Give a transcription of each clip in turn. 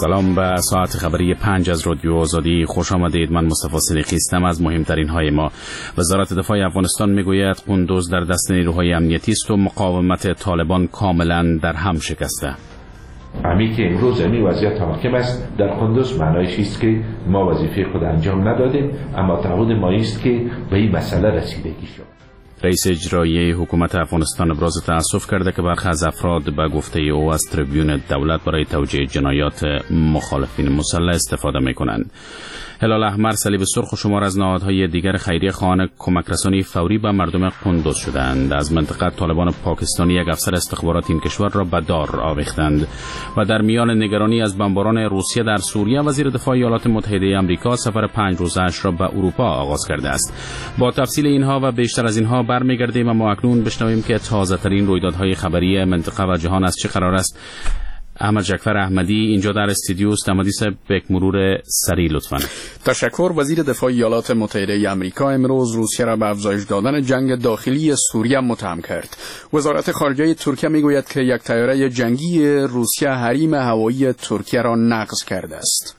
سلام به ساعت خبری 5 از رادیو آزادی خوش آمدید. من مصطفی صدیقی هستم. از مهمترین های ما: وزارت دفاع افغانستان میگوید قندوز در دست نیروهای امنیتی است و مقاومت طالبان کاملا در هم شکسته. همین که امروز این وضعیت حاکم است در قندوز معنایش است که ما وظیفه خود انجام ندادیم، اما تعهد ما است که به این مسئله رسیدگی شد. رئیس اجرایی حکومت افغانستان ابراز تأسف کرده که برخی از افراد به گفته او از تریبیون دولت برای توجیه جنایات مخالفین مسلح استفاده می‌کنند. هلال احمر، صلیب سرخ و شمار از نهادهای دیگر خیریه خواهان کمک رسانی فوری به مردم قندوز شدند. از منطقه طالبان پاکستانی یک افسر استخبارات این کشور را به دار آویختند. و در میان نگرانی از بمباران روسیه در سوریه، وزیر دفاع ایالات متحده آمریکا سفر 5 روزه‌اش را به اروپا آغاز کرده است. با تفصیل اینها و بیشتر از اینها برمیگردیم، اما اکنون بشنویم که تازه‌ترین رویدادهای خبری منطقه و جهان از چه قرار است. احمد جعفر احمدی اینجا در استودیو است. احمدی صاحب، یک مرور سریع لطفاً. تشکر. وزیر دفاع ایالات متحده آمریکا امروز روسیه را به افزایش دادن جنگ داخلی سوریه متهم کرد. وزارت خارجه ترکیه میگوید که یک طیاره جنگی روسیه حریم هوایی ترکیه را نقض کرده است.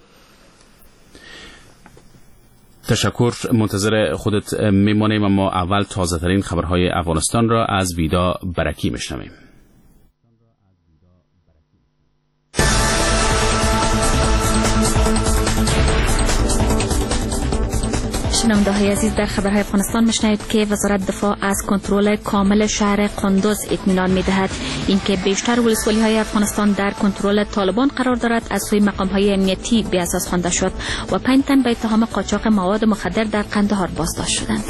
تشکر. منتظر خودت میمانیم، اما اول تازه ترین خبرهای افغانستان را از ویدا برکی میشنویم. شنونده‌های عزیز، در خبرهای افغانستان میشنوید که وزارت دفاع از کنترل کامل شهر قندوز اطمینان میدهد. اینکه بیشتر ولسوالی‌های افغانستان در کنترل طالبان قرار دارد از سوی مقام‌های امنیتی به اساس خوانده شد و 5 تن به اتهام قاچاق مواد مخدر در قندهار بازداشت شدند.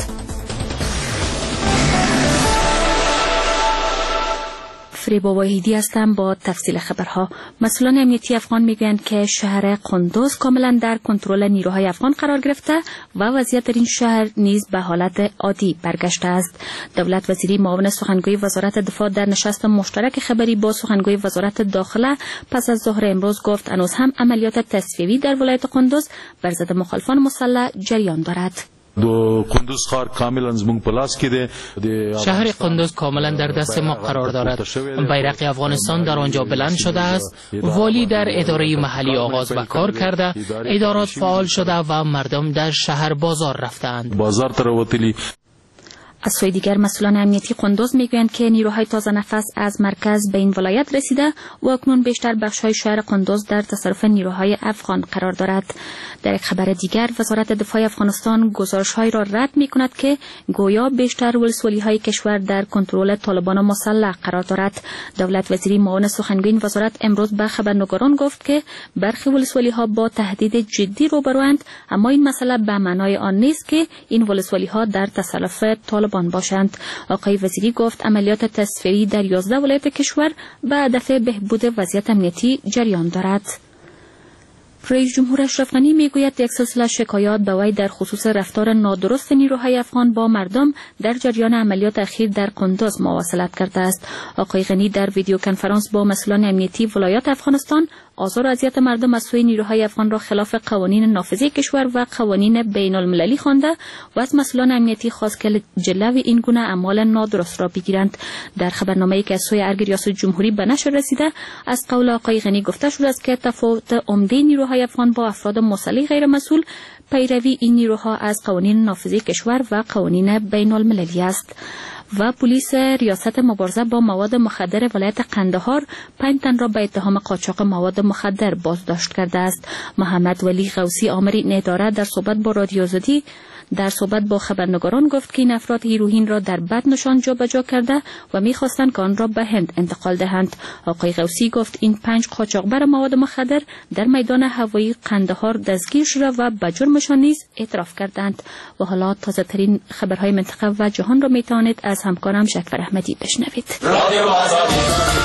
فریبا وحیدی هستم با تفصیل خبرها. مسئولان امنیتی افغان میگویند که شهر قندوز کاملا در کنترل نیروهای افغان قرار گرفته و وضعیت در این شهر نیز به حالت عادی برگشته است. دولت وزیری معاون سخنگوی وزارت دفاع در نشست مشترک خبری با سخنگوی وزارت داخله پس از ظهر امروز گفت هنوز هم عملیات تصفیه‌ای در ولایت قندوز بر ضد مخالفان مسلح جریان دارد. شهر قندوز کاملا در دست ما قرار دارد. بیرق افغانستان در آنجا بلند شده است. والی در اداره محلی آغاز به کار کرده، ادارات فعال شده و مردم در شهر بازار رفتند. از سوی دیگر مسئولان امنیتی قندوز میگویند که نیروهای تازه نفس از مرکز به این ولایت رسیده و اکنون بیشتر بخش‌های شهر قندوز در تصرف نیروهای افغان قرار دارد. در یک خبر دیگر، وزارت دفاع افغانستان گزارش‌هایی را رد می‌کند که گویا بیشتر ولسوالی‌های کشور در کنترل طالبان مسلح قرار دارد. دولت وزیری معاون سخنگوی این وزارت امروز به خبرنگاران گفت که برخی ولسوالی‌ها با تهدید جدی روبروند، اما این مسئله به معنای آن نیست که این ولسوالی‌ها در تصرف طالبان باشند. آقای وزیری گفت عملیات تصفیه‌ای در 11 ولایت کشور به هدف بهبود وضعیت امنیتی جریان دارد. رئیس جمهور اشرف غنی میگوید یک سلسله شکایات به وی در خصوص رفتار نادرست نیروهای افغان با مردم در جریان عملیات اخیر در قندوز مواصلت کرده است. آقای غنی در ویدیو کنفرانس با مسئولان امنیتی ولایات افغانستان آزار و اذیت مردم از سوی نیروهای افغان را خلاف قوانین نافذه کشور و قوانین بین المللی خوانده و از مسئولان امنیتی خواست که جلوی این گونه اعمال نادرست را بگیرند. در خبرنامه‌ای که از سوی ارگ ریاست جمهوری به نشر رسیده، از قول آقای غنی گفته شده است که تفاوت عمده نیروهای افغان با افراد مسلح غیر مسئول پیروی این نیروها از قوانین نافذه کشور و قوانین بین المللی است. و پلیس ریاست مبارزه با مواد مخدر ولایت قندهار 5 تن را به اتهام قاچاق مواد مخدر بازداشت کرده است. محمد ولی غوثی، آمرین اداره، در صحبت با رادیو آزادی در صحبت با خبرنگاران گفت که این افراد هیروئین را در بدنشان جابجا کرده و می‌خواستند که آن را به هند انتقال دهند. آقای غوثی گفت این 5 قاچاقبر مواد مخدر در میدان هوایی قندهار دستگیر شده و به جرمشان نیز اعتراف کردند. و حالا تازه‌ترین خبرهای منطقه و جهان را می‌توانید از همکارم جعفر احمدی بشنوید. رادیو آزادی.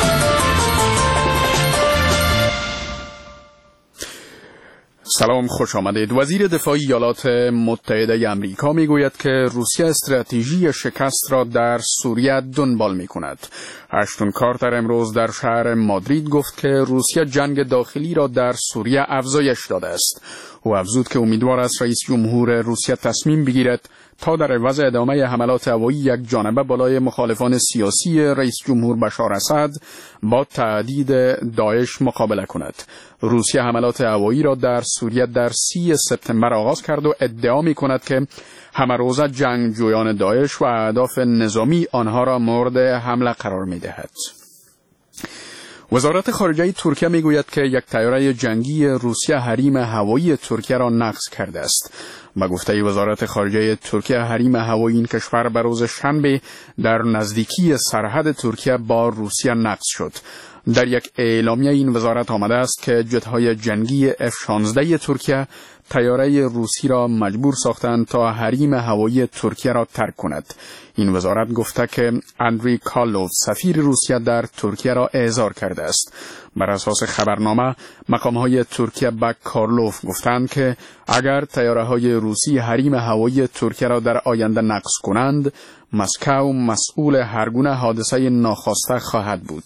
سلام، خوش آمدید. وزیر دفاع ایالات متحده آمریکا میگوید که روسیه استراتژی شکست را در سوریه دنبال میکند. اشتون کارتر امروز در شهر مادرید گفت که روسیه جنگ داخلی را در سوریه افزایش داده است. او افزود که امیدوار است رئیس جمهور روسیه تصمیم بگیرد تا در عوض ادامه حملات هوایی یک جانبه بالای مخالفان سیاسی رئیس جمهور بشار اسد با تهدید داعش مقابله کند. روسیه حملات هوایی را در سوریه در 30 سپتامبر آغاز کرد و ادعا می کند که همه روزه جنگجویان داعش و اهداف نظامی آنها را مورد حمله قرار می دهد. وزارت خارجه ترکیه میگوید که یک طیاره جنگی روسیه حریم هوایی ترکیه را نقض کرده است. با گفته وزارت خارجه ترکیه، حریم هوایی این کشور به روز شنبه در نزدیکی سرحد ترکیه با روسیه نقض شد. در یک اعلامیه این وزارت آمده است که جت‌های جنگی F-16 ترکیه طیاره روسی را مجبور ساختند تا حریم هوایی ترکیه را ترک کند. این وزارت گفته که اندری کارلوف سفیر روسیه در ترکیه را احضار کرده است. بر اساس خبرنامه، مقام‌های ترکیه به کارلوف گفتند که اگر طیاره‌های روسی حریم هوایی ترکیه را در آینده نقض کنند، مسکو مسئول هر گونه حادثه ناخواسته خواهد بود.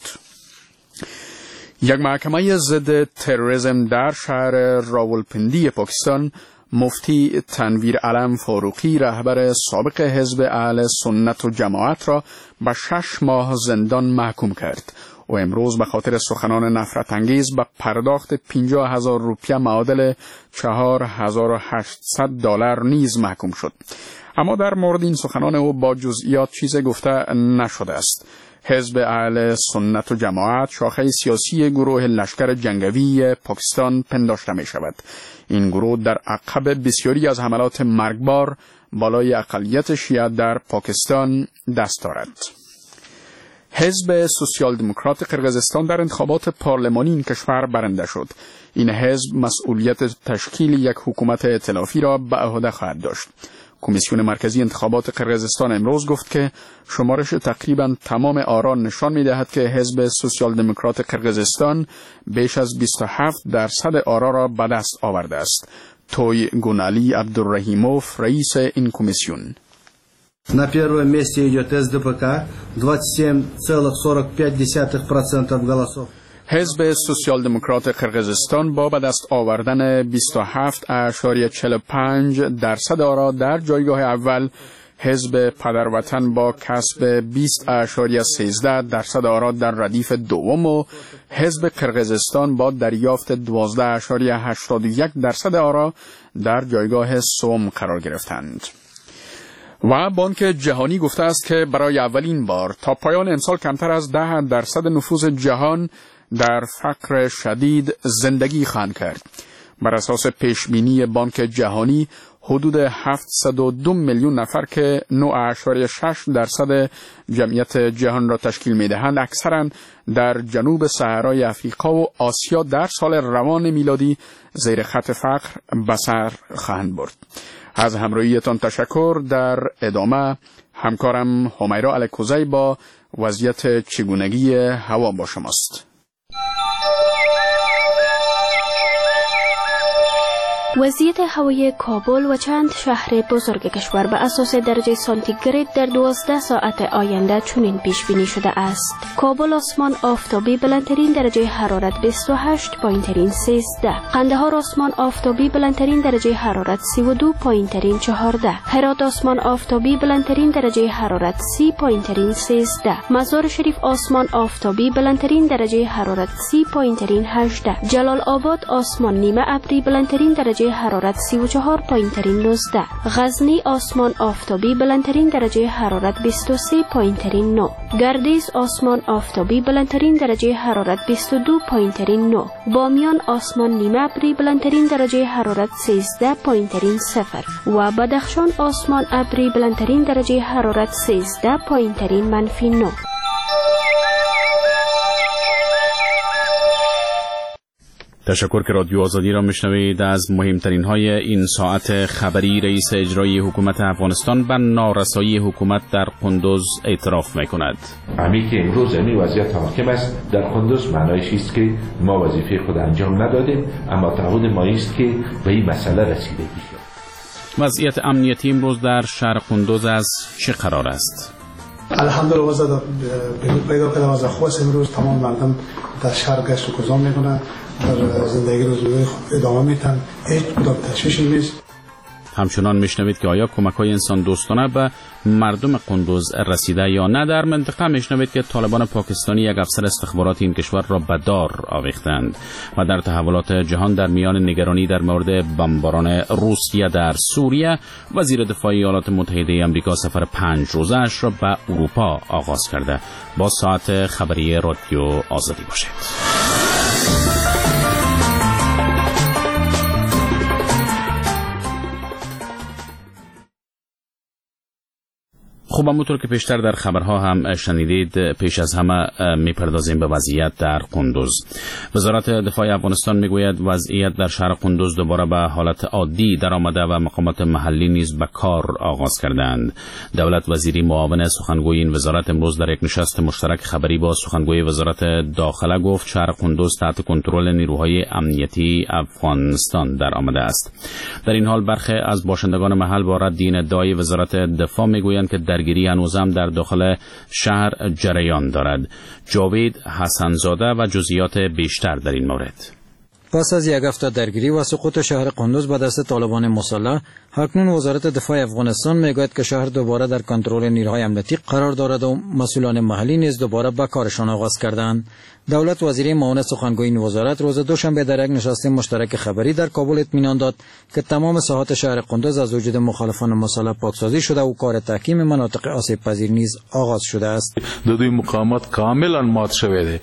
یک محکمه ضد تروریسم در شهر راولپندی پاکستان مفتی تنویر علم فاروقی، رهبر سابق حزب اهل سنت و جماعت را به 6 ماه زندان محکوم کرد. او امروز به خاطر سخنان نفرت انگیز به پرداخت 50,000 روپیه معادل $4,800 نیز محکوم شد. اما در مورد این سخنان او با جزئیات چیزی گفته نشده است. حزب اهل سنت و جماعت شاخه سیاسی گروه لشکر جنگی پاکستان پنداشته می شود. این گروه در عقب بسیاری از حملات مرگبار بالای اقلیت شیعه در پاکستان دست دارد. حزب سوسیال دموکرات قرقیزستان در انتخابات پارلمانی این کشور برنده شد. این حزب مسئولیت تشکیل یک حکومت ائتلافی را به عهده خواهد داشت. کمیسیون مرکزی انتخابات قرقیزستان امروز گفت که شمارش تقریبا تمام آرا نشان می‌دهد که حزب سوسیال دموکرات قرقیزستان بیش از 27% آرا را به دست آورده است. توی گونالی عبدالرحیموف رئیس این کمیسیون: На первом месте идет СДПК 27,45% голосов. حزب سوسیال دموکرات قرقیزستان با به دست آوردن 27.45% آرا در جایگاه اول، حزب پدروطن با کسب 20.13% آرا در ردیف دوم و حزب قرقیزستان با دریافت 12.81% آرا در جایگاه سوم قرار گرفتند. و بانک جهانی گفته است که برای اولین بار تا پایان امسال کمتر از 10% نفوس جهان در فقر شدید زندگی خواهند کرد. بر اساس پیشبینی بانک جهانی، حدود 702 میلیون نفر که 9.6% جمعیت جهان را تشکیل می‌دهند، اکثراً در جنوب صحرای افریقا و آسیا در سال روان میلادی زیر خط فقر به سر خواهند برد. از همراهیتان تشکر. در ادامه همکارم همیرا الکوزی با وضعیت چگونگی هوا با شماست. وضعیت هوای کابل و چند شهر بزرگ کشور به اساس درجه سانتیگراد در 12 ساعت آینده چنین پیش بینی شده است. کابل آسمان آفتابی بلندترین درجه حرارت 28 پایینترین 13. قندهار آسمان آفتابی بلندترین درجه حرارت 32 پایینترین 14. هرات آسمان آفتابی بلندترین درجه حرارت 30 پایینترین 13. مزار شریف آسمان آفتابی بلندترین درجه حرارت 30 پایینترین 18. جلال آباد آسمان نیمه ابری بلندترین درجه حرارت 34 پایینترین 19. غزنی آسمان آفتابی بلندترین درجه حرارت 23 پایینترین 9. گردیز آسمان آفتابی بلندترین درجه حرارت 22 پایینترین 9. بامیان آسمان نیمه ابری بلندترین درجه حرارت 13 پایینترین 0 و بدخشان آسمان ابری بلندترین درجه حرارت 13 پایینترین -9. تشکر که رادیو آزادی را میشنوید. از مهمترین های این ساعت خبری، رئیس اجرایی حکومت افغانستان به نارسایی حکومت در قندوز اعتراف میکند. همین که امروز این وضعیت حاکم است در قندوز معنایش است که ما وظیفه خود انجام ندادیم، اما تعهد ما است که به این مسئله رسیدگی شد. وضعیت امنیتی امروز در شهر قندوز از چه قرار است؟ الحمدلله وضع پیدا کرده وضع خوب است. امروز تمام مردم در شهر گشت و گذار میکنند در زندگی روزمره ادامه میدن، هیچ کدام تشویشی نیست. همچنان میشنوید که آیا کمک‌های انسان دوستانه به مردم قندوز رسیده یا نه. در منطقه میشنوید که طالبان پاکستانی یک افسر استخبارات این کشور را به دار آویختند و در تحولات جهان در میان نگرانی در مورد بمباران روسیه در سوریه، وزیر دفاع ایالات متحده آمریکا سفر 5 روزه‌اش را به اروپا آغاز کرده. با ساعت خبری رادیو آزادی باشید. خب همونطور که پیشتر در خبرها هم شنیدید، پیش از همه میپردازیم به وضعیت در قندوز. وزارت دفاع افغانستان میگوید وضعیت در شهر قندوز دوباره به حالت عادی در آمده و مقامات محلی نیز به کار آغاز کردند. دولت وزیری معاون سخنگوی این وزارت امروز در یک نشست مشترک خبری با سخنگوی وزارت داخله گفت شهر قندوز تحت کنترل نیروهای امنیتی افغانستان در آمده است. در این حال برخی از باشندگان محل با رد این ادعای وزارت دفاع میگویند که درگیری هنوز هم در داخل شهر جریان دارد. جاوید حسنزاده و جزئیات بیشتر در این مورد. پس از یک هفته درگیری و سقوط شهر قندوز به دست طالبان مسلح، اکنون وزارت دفاع افغانستان میگوید که شهر دوباره در کنترل نیروهای امنیتی قرار دارد و مسئولان محلی نیز دوباره به کارشان آغاز کردند. دولت وزیری معاون سخنگوی این وزارت روز دوشنبه در یک نشست مشترک خبری در کابل اطمینان داد که تمام ساحات شهر قندوز از وجود مخالفان مسلح پاکسازی شده و کار تحکیم مناطق آسیب پذیر نیز آغاز شده است. دوی مقاومت کاملا مات شده.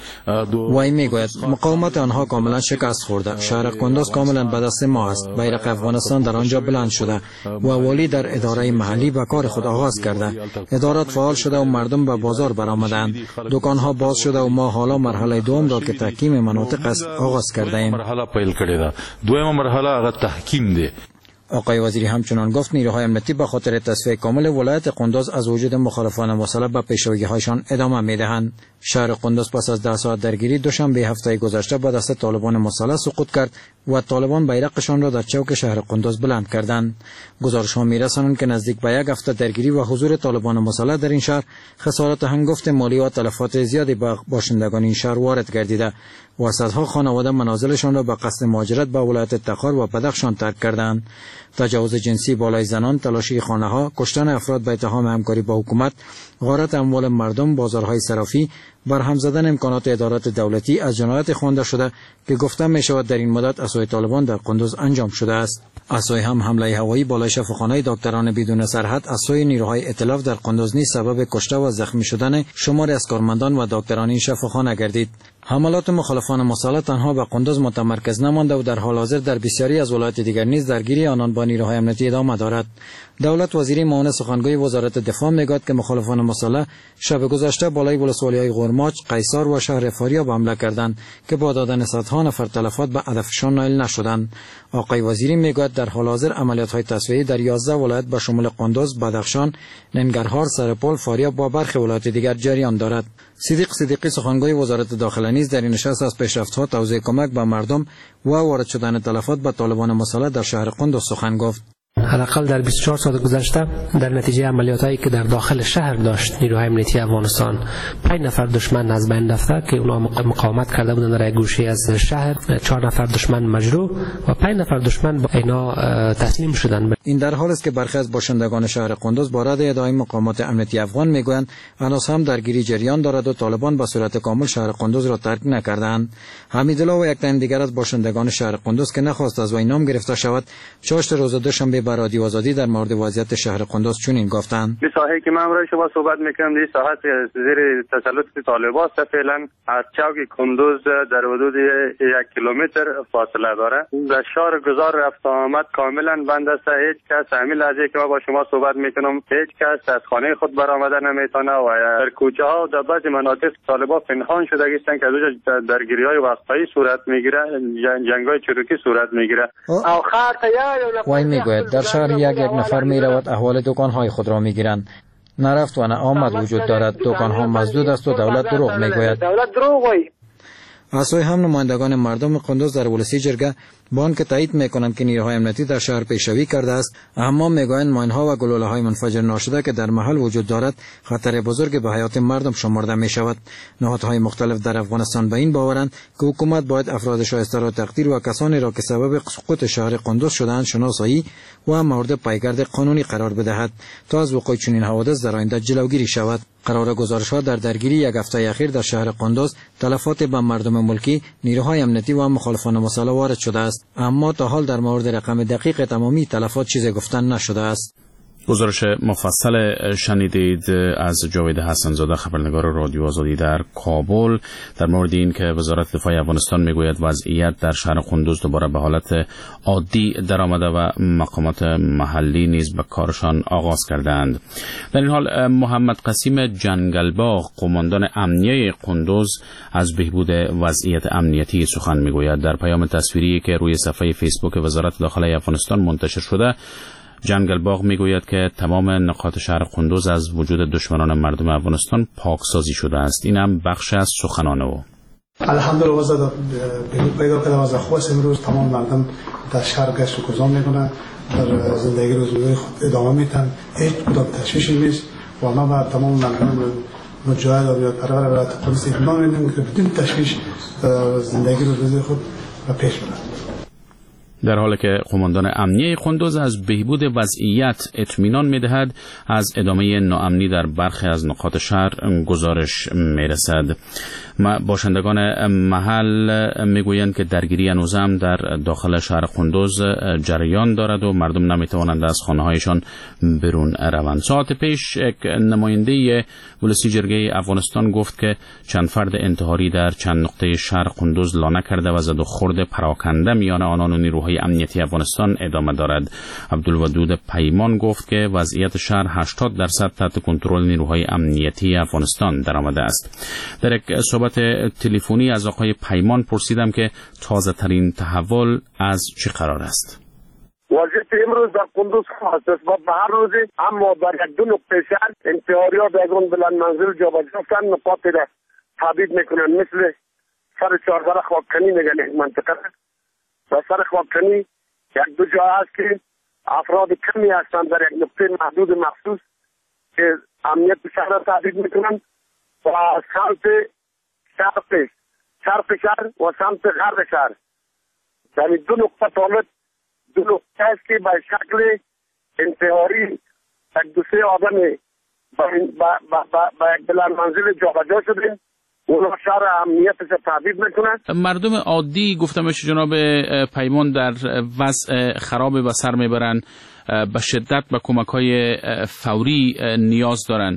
وی میگوید مقاومت آنها کاملا شکست خورده. شهر قندوز کاملا به دست ما است. بیرق افغانستان در آنجا بلند شده و والی در اداره محلی به کار خود آغاز کرده. ادارات فعال شده و مردم به بازار برآمدند. دکانها باز شده و ما حالا مرحله دوم را که تحکیم مناطق است آغاز کرده ایم. مرحله پیل کرده ده. دوم مرحله هغه تحکیم ده. آقای وزیری همچنان گفت نیروهای امنیتی به خاطر تصفیه کامل ولایت قندوز از وجود مخالفان مسلح به پیشروی‌هایشان ادامه می‌دهند. شهر قندوز پس از 10 ساعت درگیری دوشنبه هفته گذشته به دست طالبان مسلح سقوط کرد و طالبان بیرقشان را در چوک شهر قندوز بلند کردند. گزارش‌ها می‌رسانند که نزدیک به یک هفته درگیری و حضور طالبان مسلح در این شهر خسارات هنگفت مالی و تلفات زیادی به باشندگان این شهر وارد گردیده و صدها خانواده منازلشان را به قصد مهاجرت به ولایت تخار و بدخشان ترک کردند. تجاوز جنسی بالای زنان، تلاشی خانه‌ها، کشتن افراد به اتهام همکاری با حکومت، غارت اموال مردم، بازارهای صرافی، برهم زدن امکانات ادارات دولتی از جنایات خوانده شده که گفته می شود در این مدت از سوی طالبان در قندوز انجام شده است. از سوی هم حمله هوایی بالای شفاخانه دکتران بدون سرحد از سوی نیروهای ائتلاف در قندوز نیز سبب کشته و زخمی شدن شماری از کارمندان و دکتران این شفاخانه گردید. حملات مخالفان مسلح تنها به قندوز متمرکز نمانده و در حال حاضر در بسیاری از ولایات دیگر نیز درگیری آنان با نیروهای امنیتی ادامه دارد. دولت وزیری معاون سخنگوی وزارت دفاع میگوید که مخالفان مسلح شب گذشته بالای ولسوالی‌های قرماچ، قیصر و شهر فاریاب حمله کردند که با دادن صدها نفر تلفات به هدفشان نائل نشدند. آقای وزیری میگوید در حال حاضر عملیات‌های تصفیه‌ای در 11 ولایت به شمول قندوز، بدخشان، ننگرهار، سرپل، فاریاب و برخی ولایات دیگر جریان دارد. صدیقی سخنگوی وزارت داخله نیز در این نشست از پیشرفت‌ها توزیع کمک به مردم و وارد شدن تلفات به طالبان مسلح در شهر قندوز سخن گفت. حداقل در 24 ساعت گذشته در نتیجه عملیاتایی که در داخل شهر داشت نیروهای امنیتی افغانستان 5 نفر دشمن از بین رفته که اونا مقاومت کرده بودند در یک گوشه از شهر، 4 نفر دشمن مجروح و 5 نفر دشمن با اینا تسلیم شدند. این در حالی است که برخی از باشندگان شهر قندوز با رد ادعای مقامات امنیتی افغان میگویند هنوز هم درگیری جریان دارد و طالبان به صورت کامل شهر قندوز را ترک نکردند. حمیدالله و یک تن دیگر از باشندگان شهر قندوز که نخواست از وی نام گرفته شود چاشت روز دوشنبه به رادیو آزادی در مورد وضعیت شهر قندوز چنین گفتند: این ساحلی که من برای شما صحبت میکنم این ساحت زیر تسلط طالبان است. فعلا از چوک قندوز در حدود 1 کیلومتر فاصله داره. در شهر گذار رفت آمد کاملا بند است. هیچ کس همین لحظه که ما با شما صحبت میکنم هیچ کس از خانه خود برآمده نمیتونه و در کوچه ها و در بعضی مناطق طالبان پنهان شده هستند که از درگیری های وقتایی صورت میگیره، جنگ های چروکی صورت میگیره. وای میگوید در شهر یک نفر می رود احوال دکانهای خود را می گیرند. نرفت و نه آمد وجود دارد. دکانها مسدود است و دولت دروغ می گوید. از سوی هم نمایندگان مردم قندوز در ولسی جرگه با آنکه تایید میکنند که نیروهای امنیتی در شهر پیشروی کرده است، اما میگویند ماین‌ها و گلوله‌های منفجر ناشده که در محل وجود دارد خطر بزرگ به حیات مردم شمرده می شود. نهادهای مختلف در افغانستان به این باورند که حکومت باید افراد شایسته را تقدیر و کسانی را که سبب سقوط شهر قندوز شدند شناسایی و مورد پایگرد قانونی قرار بدهد تا از وقوع چنین حوادث در آینده جلوگیری شود. قرار گزارش‌ها در درگیری یک هفته اخیر در شهر قندوز تلفات به مردم ملکی، نیروهای امنیتی و مخالفان مسلح وارد شده است، اما تا حال در مورد رقم دقیق تمامی تلفات چیزی گفتن نشده است. گزارش مفصل شنیدید از جاوید حسن‌زاده، خبرنگار رادیو آزادی در کابل، در مورد این که وزارت دفاع افغانستان میگوید وضعیت در شهر قندوز دوباره به حالت عادی درآمده و مقامات محلی نیز به کارشان آغاز کردند. در این حال محمد قسیم جنگلباغ، قماندان امنیه قندوز، از بهبود وضعیت امنیتی سخن میگوید. در پیام تصویری که روی صفحه فیسبوک وزارت داخلی افغانستان منتشر شده، جنگلباغ میگوید که تمام نقاط شهر قندوز از وجود دشمنان مردم افغانستان پاکسازی شده است. این هم بخش از سخنان او. الحمدلله وضع پیدا کرده، وضع خوب است. امروز تمام مردم در شهر گشت و گذار میکنن، در زندگی روزمره خود ادامه میدن، هیچ کدام تشویشی نیست و ما با تمام مردم مجاهد و بیادپرور ولایت قندوز اطمینان میدیم که بدون تشویش زندگی روزمره خود پیش برند. در حالی که قماندان امنیه قندوز از بهبود وضعیت اطمینان می‌دهد، از ادامه ناامنی در برخی از نقاط شهر گزارش می‌رسد. باشندگان محل میگویند که درگیری هنوز هم در داخل شهر قندوز جریان دارد و مردم نمیتوانند از خانه‌هایشان برون روند. ساعت پیش یک نماینده ولسی جرگه افغانستان گفت که چند فرد انتحاری در چند نقطه شهر قندوز لانه کرده و زد و خورد پراکنده میان آنان و نیروهای امنیتی افغانستان ادامه دارد. عبدالودود پیمان گفت که وضعیت شهر 80% تحت کنترل نیروهای امنیتی افغانستان درآمده است. در یک صحبت تلفنی از آقای پیمان پرسیدم که تازه ترین تحول از چه قرار است. وضعیت امروز در قندوز خاص است و به هر روز اما در یک دو نقطه شهر انتحاری‌ها بیگان بلند منزل جابجا کردن، نقاط را تهدید میکنن، مثل سر چهاربر خوابکنی میگن یک منطقه و سر خوابکنی یک دو جا هست که افراد کمی هستند در یک نقطه محدود مخصوص که امنیت شهر را تهدید میکنن و سمت شرق شهر و سمت غرب شهر، یعنی دو نقطه طالب، دو نقطه است که به شکل انتحاری یک دو سه آدم با یک بلند منزل جابجا شدیم، اونا شهر امنیتش تهدید میکنن. مردم عادی گفتمش جناب پیمان در وضع خراب و سر میبرن، به شدت به کمک‌های فوری نیاز دارن.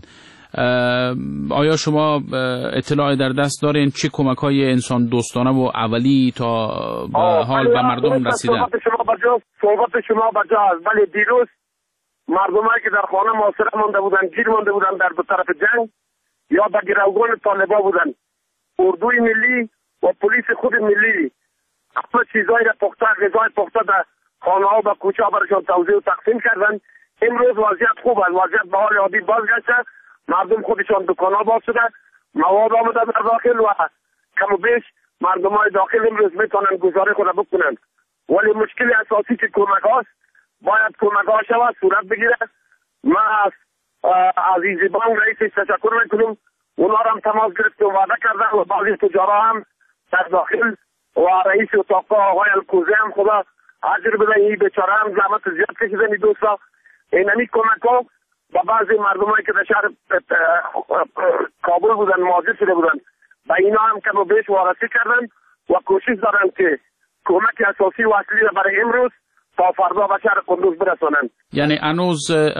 آیا شما اطلاع در دست دارین چه کمک‌های انسان دوستانه و اولی تا به حال به مردم رسیدن؟ صحبت شما بجا است. ولی دیروز مردمایی که در خانه محاصره مانده بودن، گیر مانده بودن در دو طرف جنگ یا به گروگان طالبا بودن، اردوی ملی و پلیس خود ملی همه چیزایی را پخته، غذای پخته در خانه ها و کوچه ها برشان توزیع و تقسیم کردن. امروز وضعیت خوب است، وضعیت به حال عادی بازگشته، مردم خودشان دکان ها باز شده، مواد آمده در داخل و کم و بیش مردم های داخل امروز میتونن گزاره خود بکنن. ولی مشکل اساسی که کمک هاست، باید کمک ها شود صورت بگیره. من از عزیز بانک رئیسش تشکر میکنم، اونا هم تماس گرفت و وعده کردن و بعضی تجارا هم در داخل و رئیس اتاق آقای الکوزی هم خدا اجر بده، این بیچاره هم زحمت زیاد کشیدن. این دوستا اینمی کمک ها با بعضی مردمایی که در شهر کابل بودن، مهاجر شده بودن، با اینا هم کم و بیش وارسی کردن و کوشش دارن که کمک اساسی و اصلی را برای امروز تا فردا به شهر قندوز برسانند. یعنی هنوز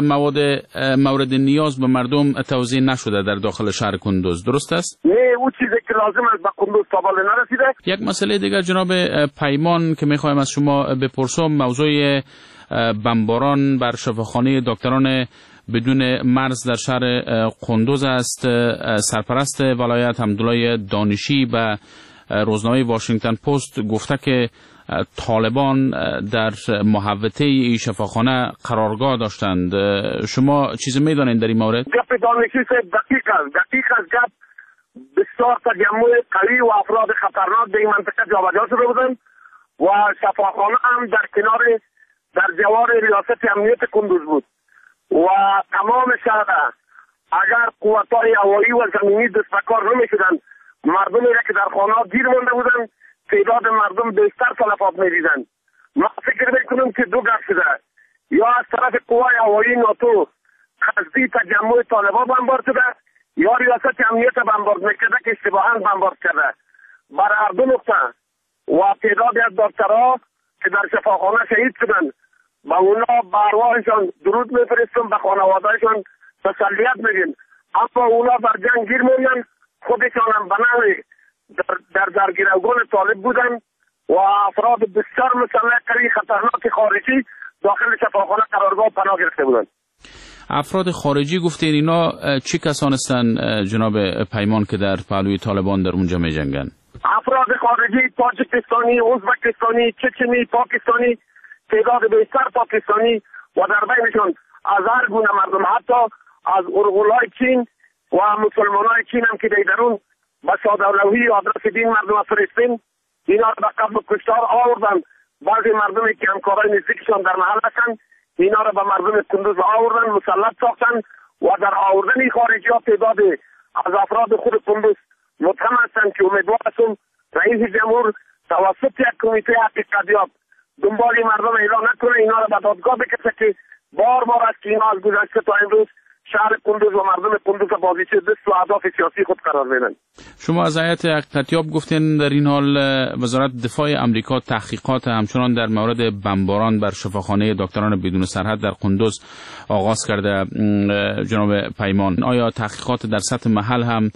مورد نیاز به مردم توزیع نشده در داخل شهر قندوز، درست است؟ نه، اون چیزی که لازم است به قندوز تا بالا نرسیده. یک مسئله دیگر جناب پیمان که میخوایم از شما بپرسم، موضوع بمباران بر شفاخانه دکتران بدون مرز در شهر قندوز است. سرپرست ولایت حمدالله دانشی به روزنامه واشنگتن پست گفته که طالبان در محوطه این شفاخانه قرارگاه داشتند. شما چیزی میدانید در این مورد؟ گپ دانشی دقیق است گپ. بسیار تجمع قوی و افراد خطرناک به این منطقه جابجا شده بودند و شفاخانه هم در جوار ریاست امنیت کندوز بود و تمام شهر اگر قوت‌های هوایی و زمینی دست به کار نمی‌شدند، مردمی را که در خانه‌ها گیر مانده بودند تعداد مردم بیشتر تلفات می‌دیدند. ما فکر می‌کنم که دو گپ شده، یا از طرف قوای هوایی ناتو قصدی تجمع طالبان بمبارد شده یا ریاست امنیت بمبارد می‌کرده که اشتباهاً بمبارد کرده. بر هر دو نقطه و تعدادی از دکترها که در شفاخانه شهید شدند با اونا به ارواحشان درود می‌فرستم، به خانواده‌شان تسلیت میگیم، اما اونا بر جنگ گیر موندن، خودشان هم به نوعی در گروگان طالب بودن و افراد بسیار مسلح قوی خطرناک خارجی داخل شفاخانه قرارگاه پناه گرفته بودند. افراد خارجی گفتین اینا چی کسان هستن جناب پیمان که در پهلوی طالبان در اونجا می جنگن؟ افراد خارجی تاجیکستانی، ازبکستانی، چچنی، پاکستانی، تعداد بیشتر پاکستانی و در بینشون از هر گونه مردم، حتی از ارغولای چین و مسلمانای چین هم که درون به شادولوی آدرس دین مردم فرستین، اینا را به قبل کشتار آوردن. بعضی مردمی که همکارای نزدیکشان در محل هستن اینا را به مردم کندوز آوردن، مسلط ساختن و در آوردن خارجی ها تعداد از افراد خود کندوز متهم هستند که امیدوار هستم رئیس جمهور توسط یک کمیته حقیقتیاب دنبال مردم اعلام نکنه، اینا را به دادگاه بکشه که بار است که اینا از گذشته تا امروز شهر کندوز و مردم کندوز بازیچه دست و اهداف سیاسی خود قرار بدن. شما از هیئت حقیقتیاب گفتین در این حال وزارت دفاع آمریکا تحقیقات همچنان در مورد بمباران بر شفاخانه دکتران بدون سرحد در کندوز آغاز کرده. جناب پیمان، آیا تحقیقات در سطح محل هم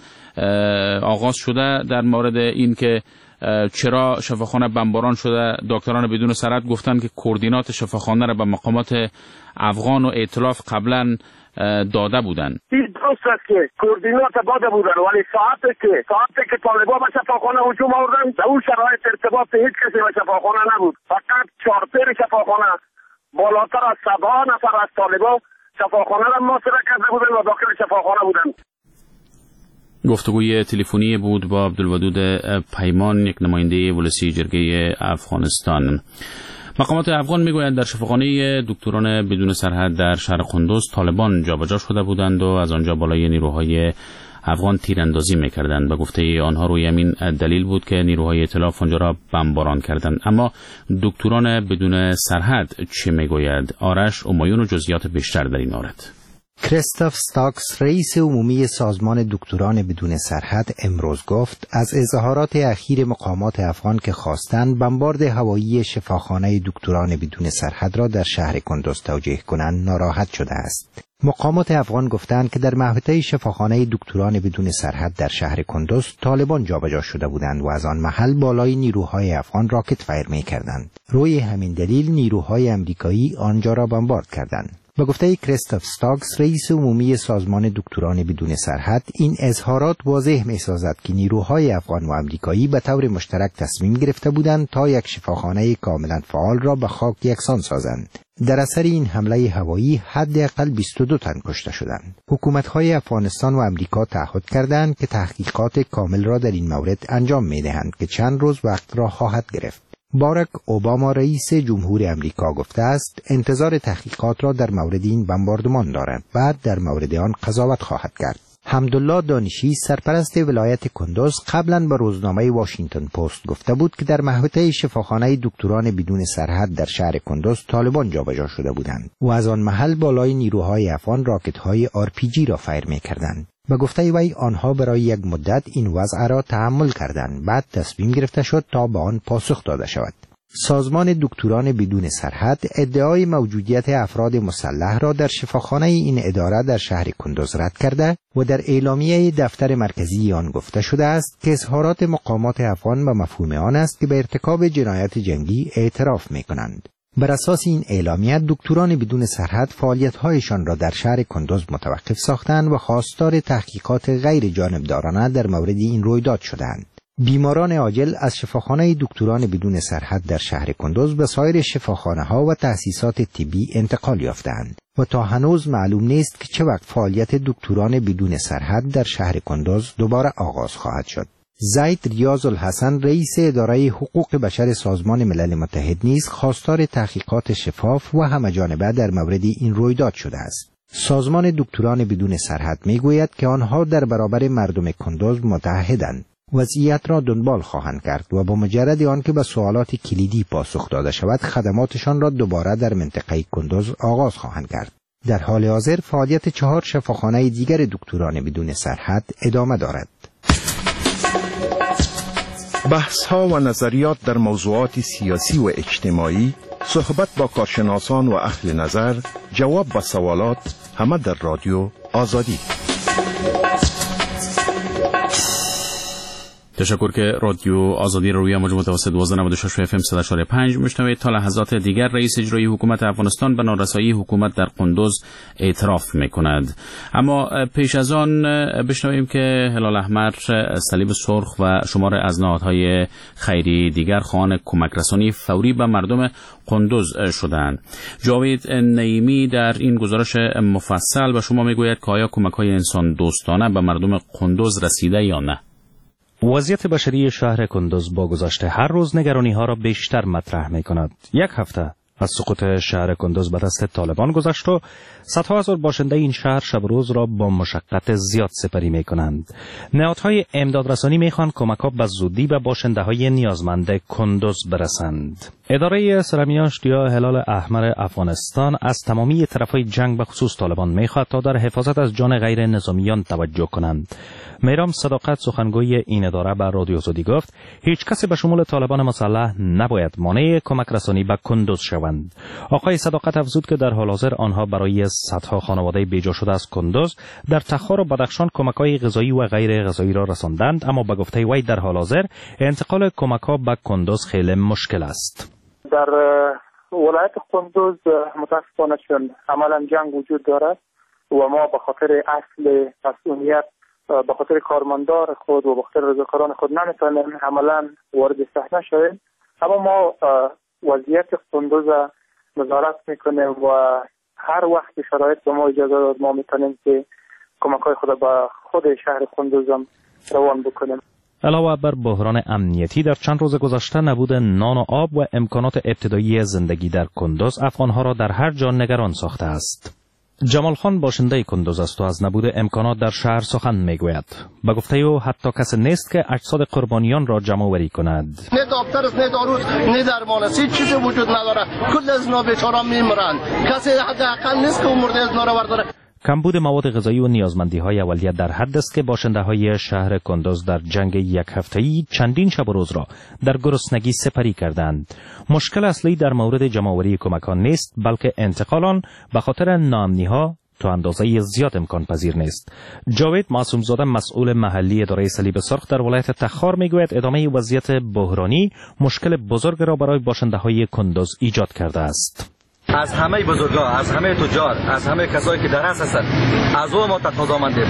آغاز شده در مورد این که چرا شفاخانه بمباران شده؟ دکتران بدون سرحد گفتن که کوردینات شفاخانه را به مقامات افغان و ائتلاف قبلا داده بودن. این درست است که کوردینات داده بودن، ولی ساعتی که طالبان به شفاخانه هجوم آوردن در اون شرایط ارتباط هیچ کسی به شفاخانه نبود. فقط چارتر شفاخانه بالاتر از 100 نفر از طالبان شفاخانه را محاصره کرده بودن و داخل شفاخانه بودن. گفتگوی تلفنی بود با عبدالودود پیمان، یک نماینده ولسی جرگه افغانستان. مقامات افغان میگویند در شفاخانه دکتران بدون سرحد در شهر قندوز طالبان جابجا شده بودند و از آنجا بالای نیروهای افغان تیراندازی میکردند. به گفته آنها روی همین دلیل بود که نیروهای ائتلاف آنجا را بمباران کردند. اما دکتران بدون سرحد چه میگوید؟ آرش همایون و جزئیات بیشتر در این مورد. کریستوف ستاکس رئیس عمومی سازمان دکتران بدون سرحد امروز گفت از اظهارات اخیر مقامات افغان که خواستند بمبارد هوایی شفاخانه دکتران بدون سرحد را در شهر کندوز توجیه کنند ناراحت شده است. مقامات افغان گفتند که در محوطه شفاخانه دکتران بدون سرحد در شهر کندوز طالبان جابجا شده بودند و از آن محل بالای نیروهای افغان راکت فایر می‌کردند. روی همین دلیل نیروهای امریکایی آنجا را بمبارد کردند. به گفته کریستوف ستاکس رئیس عمومی سازمان دکتران بدون سرحد، این اظهارات واضح می‌سازد که نیروهای افغان و امریکایی به طور مشترک تصمیم گرفته بودند تا یک شفاخانه کاملا فعال را به خاک یکسان سازند. در اثر این حمله هوایی حداقل 22 تن کشته شدند. حکومت‌های افغانستان و امریکا تعهد کردند که تحقیقات کامل را در این مورد انجام می‌دهند که چند روز وقت را خواهد گرفت. باراک اوباما رئیس جمهور امریکا گفته است انتظار تحقیقات را در مورد این بمباردمان دارد، بعد در مورد آن قضاوت خواهد کرد. حمدالله دانشی سرپرست ولایت کندوز قبلا به روزنامه واشنگتن پست گفته بود که در محوطه شفاخانه دکتران بدون سرحد در شهر کندوز طالبان جابجا شده بودند و از آن محل بالای نیروهای افغان راکت‌های RPG را فایر می‌کردند. به گفته وی آنها برای یک مدت این وضع را تحمل کردند، بعد تصمیم گرفته شد تا به آن پاسخ داده شود. سازمان دکتران بدون سرحد ادعای موجودیت افراد مسلح را در شفاخانه این اداره در شهر کندوز رد کرده و در اعلامیه دفتر مرکزی آن گفته شده است که اظهارات مقامات افغان به مفهوم آن است که به ارتکاب جنایت جنگی اعتراف می‌کنند. بر اساس این اعلامیه دکتران بدون سرحد فعالیت‌هایشان را در شهر کندوز متوقف ساختند و خواستار تحقیقات غیر جانبدارانه در مورد این رویداد شدند. بیماران عاجل از شفاخانه دکتران بدون سرحد در شهر کندوز به سایر شفاخانه‌ها و تأسیسات طبی انتقال یافتند و تا هنوز معلوم نیست که چه وقت فعالیت دکتران بدون سرحد در شهر کندوز دوباره آغاز خواهد شد. زید ریاض الحسن رئیس اداره حقوق بشر سازمان ملل متحد نیز خواستار تحقیقات شفاف و همه‌جانبه در مورد این رویداد شده است. سازمان دکتران بدون سرحد میگوید که آنها در برابر مردم کندوز متحدند. وضعیت را دنبال خواهند کرد و با مجرد آنکه به سوالات کلیدی پاسخ داده شود خدماتشان را دوباره در منطقه کندوز آغاز خواهند کرد. در حال حاضر فعالیت 4 شفاخانه دیگر دکتران بدون سرحد ادامه دارد. بحث‌ها و نظریات در موضوعات سیاسی و اجتماعی، صحبت با کارشناسان و اهل نظر، جواب به سوالات، همه در رادیو آزادی. تشکر که رادیو آزادی روی موج متوسط 1296 FM 100.5 میشنوید. تا لحظات دیگر رئیس اجرایی حکومت افغانستان به نارسایی حکومت در قندوز اعتراف میکند. اما پیش از آن بشنویم که هلال احمر، صلیب سرخ و شمار از نهادهای خیری دیگر خواهان کمک رسانی فوری به مردم قندوز شدند. جاوید نعیمی در این گزارش مفصل به شما میگوید که آیا کمک‌های انسان دوستانه به مردم قندوز رسیده یا نه. وضعیت بشری شهر کندوز با گذشت هر روز نگرانی‌ها را بیشتر مطرح می‌کند. یک هفته از سقوط شهر کندوز به دست طالبان گذشت و صدها هزار باشنده این شهر شب روز را با مشقت زیاد سپری می‌کنند. نهادهای امدادرسانی می‌خواهند کمک‌ها به زودی به باشنده‌های نیازمند کندوز برسند. اداره سرمیاشت یا هلال احمر افغانستان از تمامی طرف‌های جنگ به خصوص طالبان می‌خواهد تا در حفاظت از جان غیر نظامیان توجه کنند. میرام صداقت، سخنگوی این اداره، به رادیو آزادی گفت هیچ کسی به شمول طالبان مسلح نباید مانع کمک رسانی به کندوز شوند. آقای صداقت افزود که در حال حاضر آنها برای صدها خانواده بیجا شده از کندوز در تخار و بدخشان کمک‌های غذایی و غیر غذایی را رساندند، اما به گفته وی در حال حاضر انتقال کمک‌ها به کندوز خیلی مشکل است. در ولایت قندوز متاسفانه چون عملا جنگ وجود دارد و ما به خاطر اصل مسئولیت، به خاطر کارمندار خود و به خاطر رضاکاران خود نمیتونیم عملا وارد صحنه شویم، اما ما وضعیت قندوز نظارت میکنیم و هر وقت که شرایط به ما اجازه داد ما میتونیم که کمک‌های خود به خود شهر قندوز روان بکنیم. علاوه بر بحران امنیتی، در چند روز گذشته نبود نان و آب و امکانات ابتدایی زندگی در کندوز افغانها را در هر جا نگران ساخته است. جمال خان باشنده کندوز است و از نبود امکانات در شهر سخن میگوید. به گفته او حتی کسی نیست که اجساد قربانیان را جمع آوری کند. نه دکتر است، نه دارو، نه درمان است، هیچ چیزی وجود نداره. کل از اینا بیچاره میمیرند. کسی حداقل نیست که مرده از اینا را برداره. کمبود مواد غذایی و نیازمندی‌های اولیه در حد است که باشنده‌های شهر کندوز در جنگ یک هفته‌ای چندین شب و روز را در گرسنگی سپری کردند. مشکل اصلی در مورد جمع‌آوری کمک‌ها نیست، بلکه انتقال آن به خاطر ناامنی‌ها تا اندازه زیاد امکان پذیر نیست. جاوید معصومزاده، مسئول محلی اداره صلیب سرخ در ولایت تخار، میگوید ادامه وضعیت بحرانی مشکل بزرگ را برای باشنده‌های کندوز ایجاد کرده است. از همه بزرگا، از همه تجار، از همه کسایی که در رأس هستند، از او ما تقاضا مندیم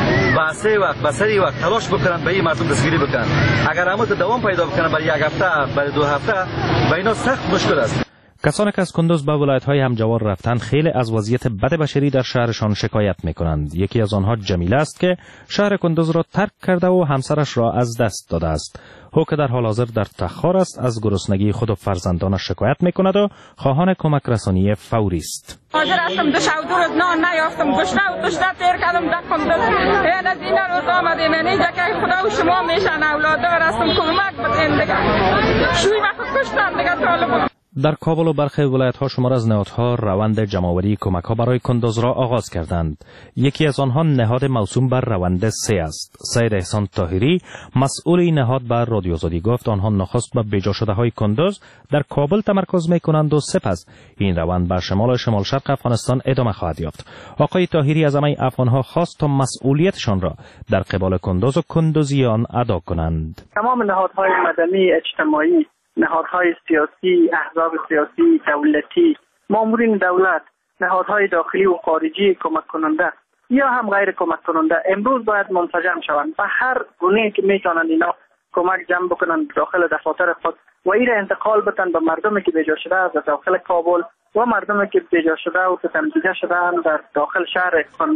و سری وقت تلاش بکنن به این مردم دستگیری بکنن. اگر امید دوام پیدا بکنن برای یک هفته، برای 2 هفته، به اینا سخت مشکل است. کسانی که از کندوز به ولایت‌های همجوار رفتند خیلی از وضعیت بد بشری در شهرشان شکایت می‌کنند. یکی از آنها جمیله است که شهر کندوز را ترک کرده و همسرش را از دست داده است. او که در حال حاضر در تخار است از گرسنگی خود و فرزندانش شکایت می‌کند و خواهان کمک رسانی فوری است. حاضر هستم 2 شب 2 روز نان نیافتم، گشنه تیر کردم در کندوز. این از این روز آمدیم، اینجا که خدا و شما میشن اولادار هستم، کمک بدین دیگه. شوی وقت کشتن دیگه طالبان. در کابل و برخی ولایت‌ها شمار از نهادها روند جمع‌آوری کمک‌ها برای کندوز را آغاز کردند. یکی از آنها نهاد موسوم بر روند 3 است. سید احسان طاهری، مسئول این نهاد، بر رادیو آزادی گفت آنها نخست به بیجا شده‌های کندوز در کابل تمرکز می‌کنند و سپس این روند بر شمال شرق افغانستان ادامه خواهد یافت. آقای طاهری از همه افغان‌ها خواست تا مسئولیتشان را در قبال کندوز و کندوزیان ادا کنند. تمام نهادهای مدنی، اجتماعی، نهادهای سیاسی، احزاب سیاسی، دولتی، مامورین دولت، نهادهای داخلی و خارجی کمک کننده یا هم غیر کمک کننده امروز باید منسجم شوند و هر گونه‌ای که میتونند اینا کمک جمع بکنند داخل دفاتر خود و این انتقال بدن به مردمی که بیجا شده از داخل کابل و مردمی که بیجا شده و تمدیده شده‌اند در داخل شهر کندوز.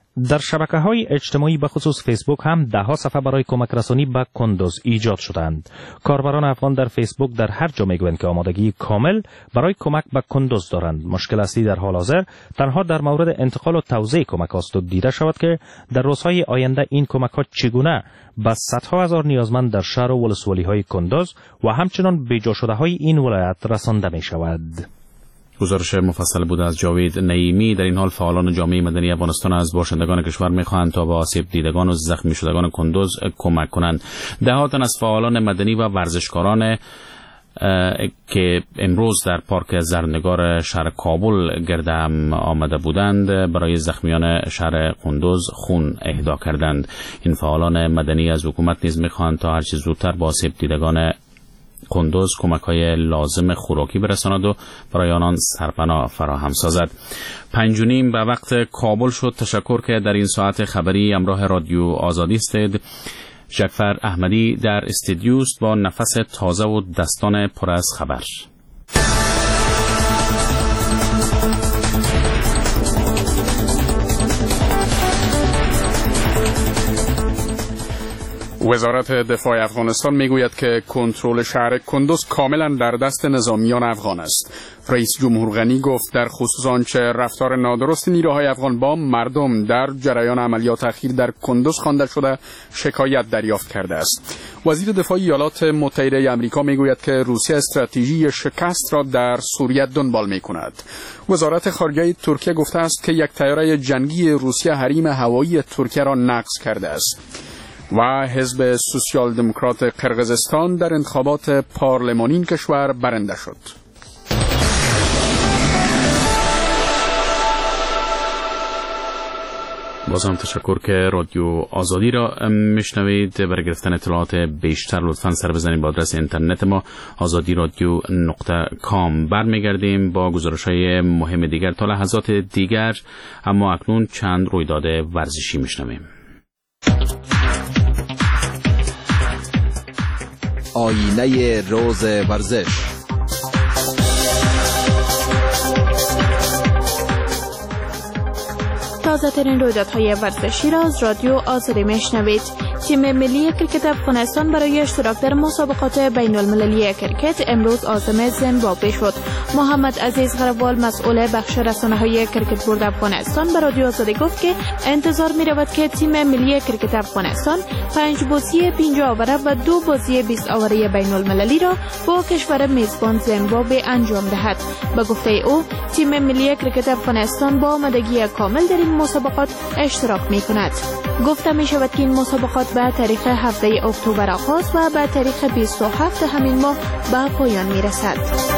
در شبکه‌های اجتماعی به خصوص فیسبوک هم ده‌ها صفحه برای کمک رسانی به کندوز ایجاد شدند. کاربران افغان در فیسبوک در هر جا میگویند که آمادگی کامل برای کمک به کندوز دارند. مشکل اصلی در حال حاضر تنها در مورد انتقال و توزیع کمک است و دیده شود که در روزهای آینده این کمک‌ها چگونه به صدها هزار نیازمند در شهر و ولسوالی‌های کندوز و همچنان بیجا شده‌های این ولایت رسانده می‌شود. گزارش مفصل بود از جاوید نعیمی. در این حال فعالان جامعه مدنی افغانستان از باشندگان کشور می‌خواهند تا به آسیب دیدگان و زخمی شدگان کندوز کمک کنند. ده‌ها تن از فعالان مدنی و ورزشکاران که امروز در پارک زرنگار شهر کابل گردم آمده بودند برای زخمیان شهر کندوز خون اهدا کردند. این فعالان مدنی از حکومت نیز می‌خواهند تا هر چه زودتر به آسیب دیدگان کندوز کمک‌های لازم خوراکی برساند و برای آنان سرپناه فراهم سازد. 5:30 به وقت کابل شد. تشکر که در این ساعت خبری همراه رادیو آزادی استید. جعفر احمدی در استودیو است با نفس تازه و دستان پر از خبر. وزارت دفاع افغانستان میگوید که کنترل شهر کندوز کاملا در دست نظامیان افغان است. رئیس جمهور غنی گفت در خصوص آنچه رفتار نادرست نیروهای افغان با مردم در جریان عملیات اخیر در کندوز خوانده شده شکایت دریافت کرده است. وزیر دفاع ایالات متحده آمریکا میگوید که روسیه استراتژی شکست را در سوریه دنبال میکند. وزارت خارجه ترکیه گفته است که یک طیاره جنگی روسیه حریم هوایی ترکیه را نقض کرده است. و حزب سوسیال دموکرات قرقیزستان در انتخابات پارلمانی این کشور برنده شد. باز هم تشکر که رادیو آزادی را میشنوید. برای گرفتن اطلاعات بیشتر لطفاً سر بزنید به آدرس اینترنت ما azadiradio.com. برمیگردیم با گزارش‌های مهم دیگر تا لحظات دیگر، اما اکنون چند رویداد ورزشی میشنویم. آینه روز ورزش. تازه ترین رویدادهای ورزشی را از رادیو آزادی میشنوید. تیم ملی کرکت افغانستان برای اشتراک در مسابقات بین المللی کرکت امروز عازم زیمبابوه شد. محمد عزیز غروال مسئول بخش رسانه‌های کرکت بورد افغانستان به رادیو آزادی گفت که انتظار می رود که تیم ملی کرکت افغانستان 5 بازی 50 آوره و 2 بازی 20 آوره بین المللی را با کشور میزبان زیمبابوه انجام دهد. به گفته او تیم ملی کرکت افغانستان با آمادگی کامل در این مسابقات اشتراک می کند. گفته می شود که این مسابقات به تاریخ 7 اکتبر آغاز و به تاریخ 27 همین ماه به پایان می رسد.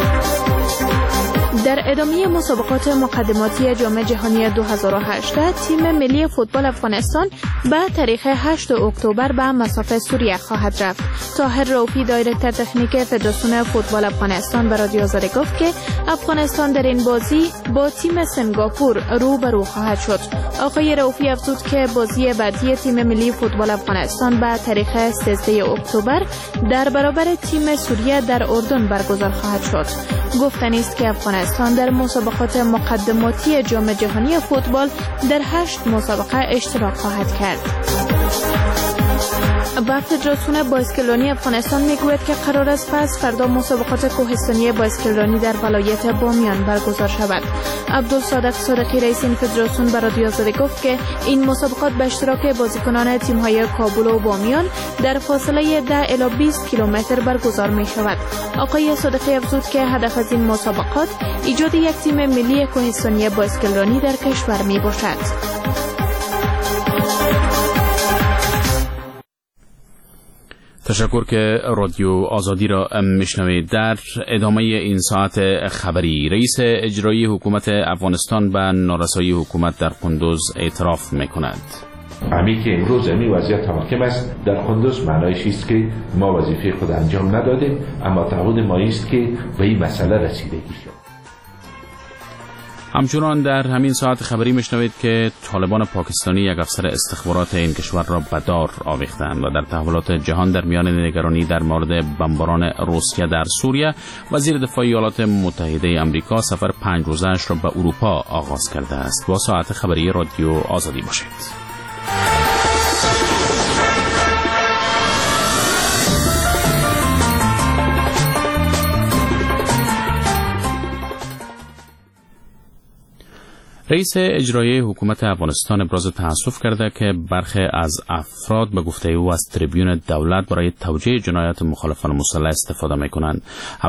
در ادامه مسابقات مقدماتی جام جهانی 2018 تیم ملی فوتبال افغانستان به تاریخ 8 اکتبر به مصاف سوریه خواهد رفت. طاهر رؤوفی دایرکتور تکنیک فدراسیون فوتبال افغانستان به رادیو آزادی گفت که افغانستان در این بازی با تیم سنگاپور روبرو خواهد شد. آقای رؤوفی افزود که بازی بعدی تیم ملی فوتبال افغانستان به تاریخ 13 اکتبر در برابر تیم سوریه در اردن برگزار خواهد شد. گفتنی است که افغانستان در مسابقات مقدماتی جام جهانی فوتبال در 8 مسابقه اشتراک خواهد کرد. و فدراسیون بایسکلرانی افغانستان میگوید که قرار است پس فردا مسابقات کوهستانی بایسکلرانی در ولایت بامیان برگزار شود. عبدالصادق صادقی رئیس این فدراسیون به رادیو آزادی گفت که این مسابقات به اشتراک بازیکنان تیم‌های کابل و بامیان در فاصله 10 الی 20 کیلومتر برگزار می شود. آقای صادقی افزود که هدف از این مسابقات ایجاد یک تیم ملی کوهستانی بایسکلرانی در کشور می باشد. تشکر که رادیو آزادی را میشنوید. در ادامه این ساعت خبری، رئیس اجرایی حکومت افغانستان به نارسایی حکومت در کندوز اعتراف میکند. همین که امروز این وضعیت حاکم است در کندوز معنایش است که ما وظیفه خود انجام ندادیم، اما تعهد ما است که به این مسئله رسیدگی شد. همچنان در همین ساعت خبری میشنوید که طالبان پاکستانی یک افسر استخبارات این کشور را به دار آویختند و در تحولات جهان در میان نگرانی در مورد بمباران روسیه در سوریه، وزیر دفاع ایالات متحده آمریکا سفر 5 روزه‌اش را به اروپا آغاز کرده است. با ساعت خبری رادیو آزادی باشید. رئیس اجرایی حکومت افغانستان ابراز تأسف کرده که برخی از افراد به گفته او از تریبیون دولت برای توجیه جنایات مخالفان مسلح استفاده می‌کنند.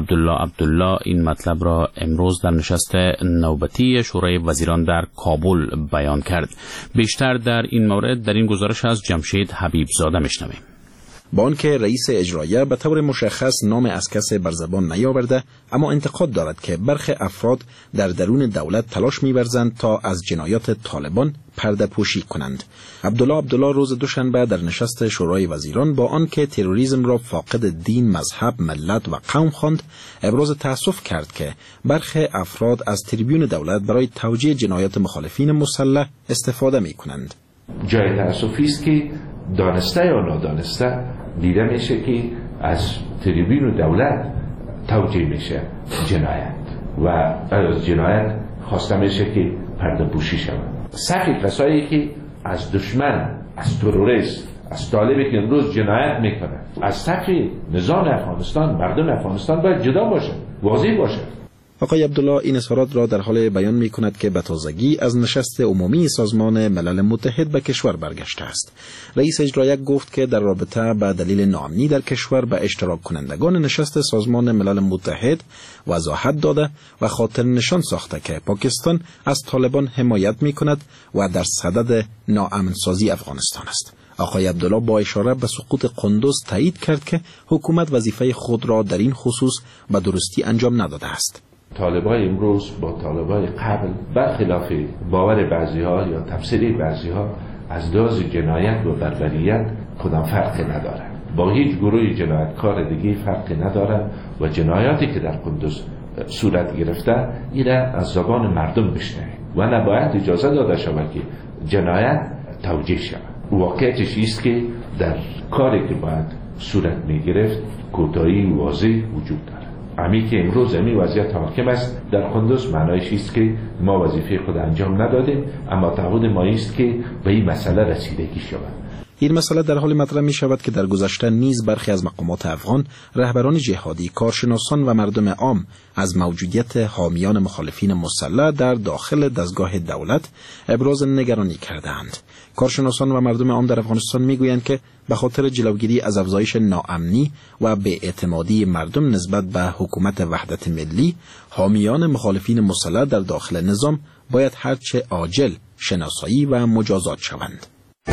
عبدالله این مطلب را امروز در نشست نوبتی شورای وزیران در کابل بیان کرد. بیشتر در این مورد در این گزارش از جمشید حبیب زاده می‌شنویم. با آنکه رئیس اجرایه به طور مشخص نام از کس بر زبان نیاورده، اما انتقاد دارد که برخی افراد در درون دولت تلاش می‌ورزند تا از جنایات طالبان پرده پوشی کنند. عبدالله روز دوشنبه در نشست شورای وزیران با آنکه تروریسم را فاقد دین، مذهب، ملت و قوم خواند، ابراز تأسف کرد که برخی افراد از تریبیون دولت برای توجیه جنایات مخالفین مسلح استفاده می‌کنند. جای تأسفی است که دانسته یا نادانسته دیده میشه که از تریبیون دولت توجیه میشه جنایت و از جنایت خواسته میشه که پرده پوشی شود. صفی کسایی که از دشمن، از تروریست، از طالبی که امروز جنایت میکنه از صف نظام افغانستان، مردم افغانستان باید جدا باشه، واضح باشه. آقای عبدالله این اظهارات را در حال بیان می کند که به تازگی از نشست عمومی سازمان ملل متحد به کشور برگشته است. رئیس اجرایی گفت که در رابطه با دلیل ناامنی در کشور به اشتراک کنندگان نشست سازمان ملل متحد وضاحت داده و خاطر نشان ساخته که پاکستان از طالبان حمایت می کند و در صدد ناامنسازی افغانستان است. آقای عبدالله با اشاره به سقوط قندوز تایید کرد که حکومت وظیفه خود را در این خصوص به درستی انجام نداده است. طالبای امروز با طالبای قبل برخلاف باور بعضی‌ها یا تفسیر بعضی‌ها از لحاظ جنایت و بربریت کدام فرقی نداره. با هیچ گروه جنایتکار دیگه فرقی نداره و جنایاتی که در قندوز صورت گرفته ایره از زبان مردم بشنویم و نباید اجازه داده شود که جنایت توجیه شود. واقعیتش است که در کاری که باید صورت میگرفت کوتاهی واضح وجود داره. امی که امروز امی وضعیت حاکم است در قندوز معنایش است که ما وظیفه خود انجام ندادیم، اما تعهد ما است که به این مسئله رسیدگی شود. این مسئله در حال مطرح می شود که در گذشته نیز برخی از مقامات افغان، رهبران جهادی، کارشناسان و مردم عام از موجودیت حامیان مخالفین مسلح در داخل دستگاه دولت ابراز نگرانی کردند. کارشناسان و مردم عام در افغانستان میگویند که به خاطر جلوگیری از افزایش ناامنی و بی‌اعتمادی مردم نسبت به حکومت وحدت ملی، حامیان مخالفین مسلح در داخل نظام باید هرچه عاجل شناسایی و مجازات شوند.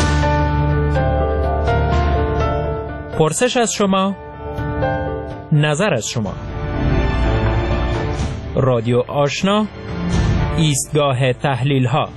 پرسش از شما، نظر از شما. رادیو آشنا، ایستگاه تحلیل ها.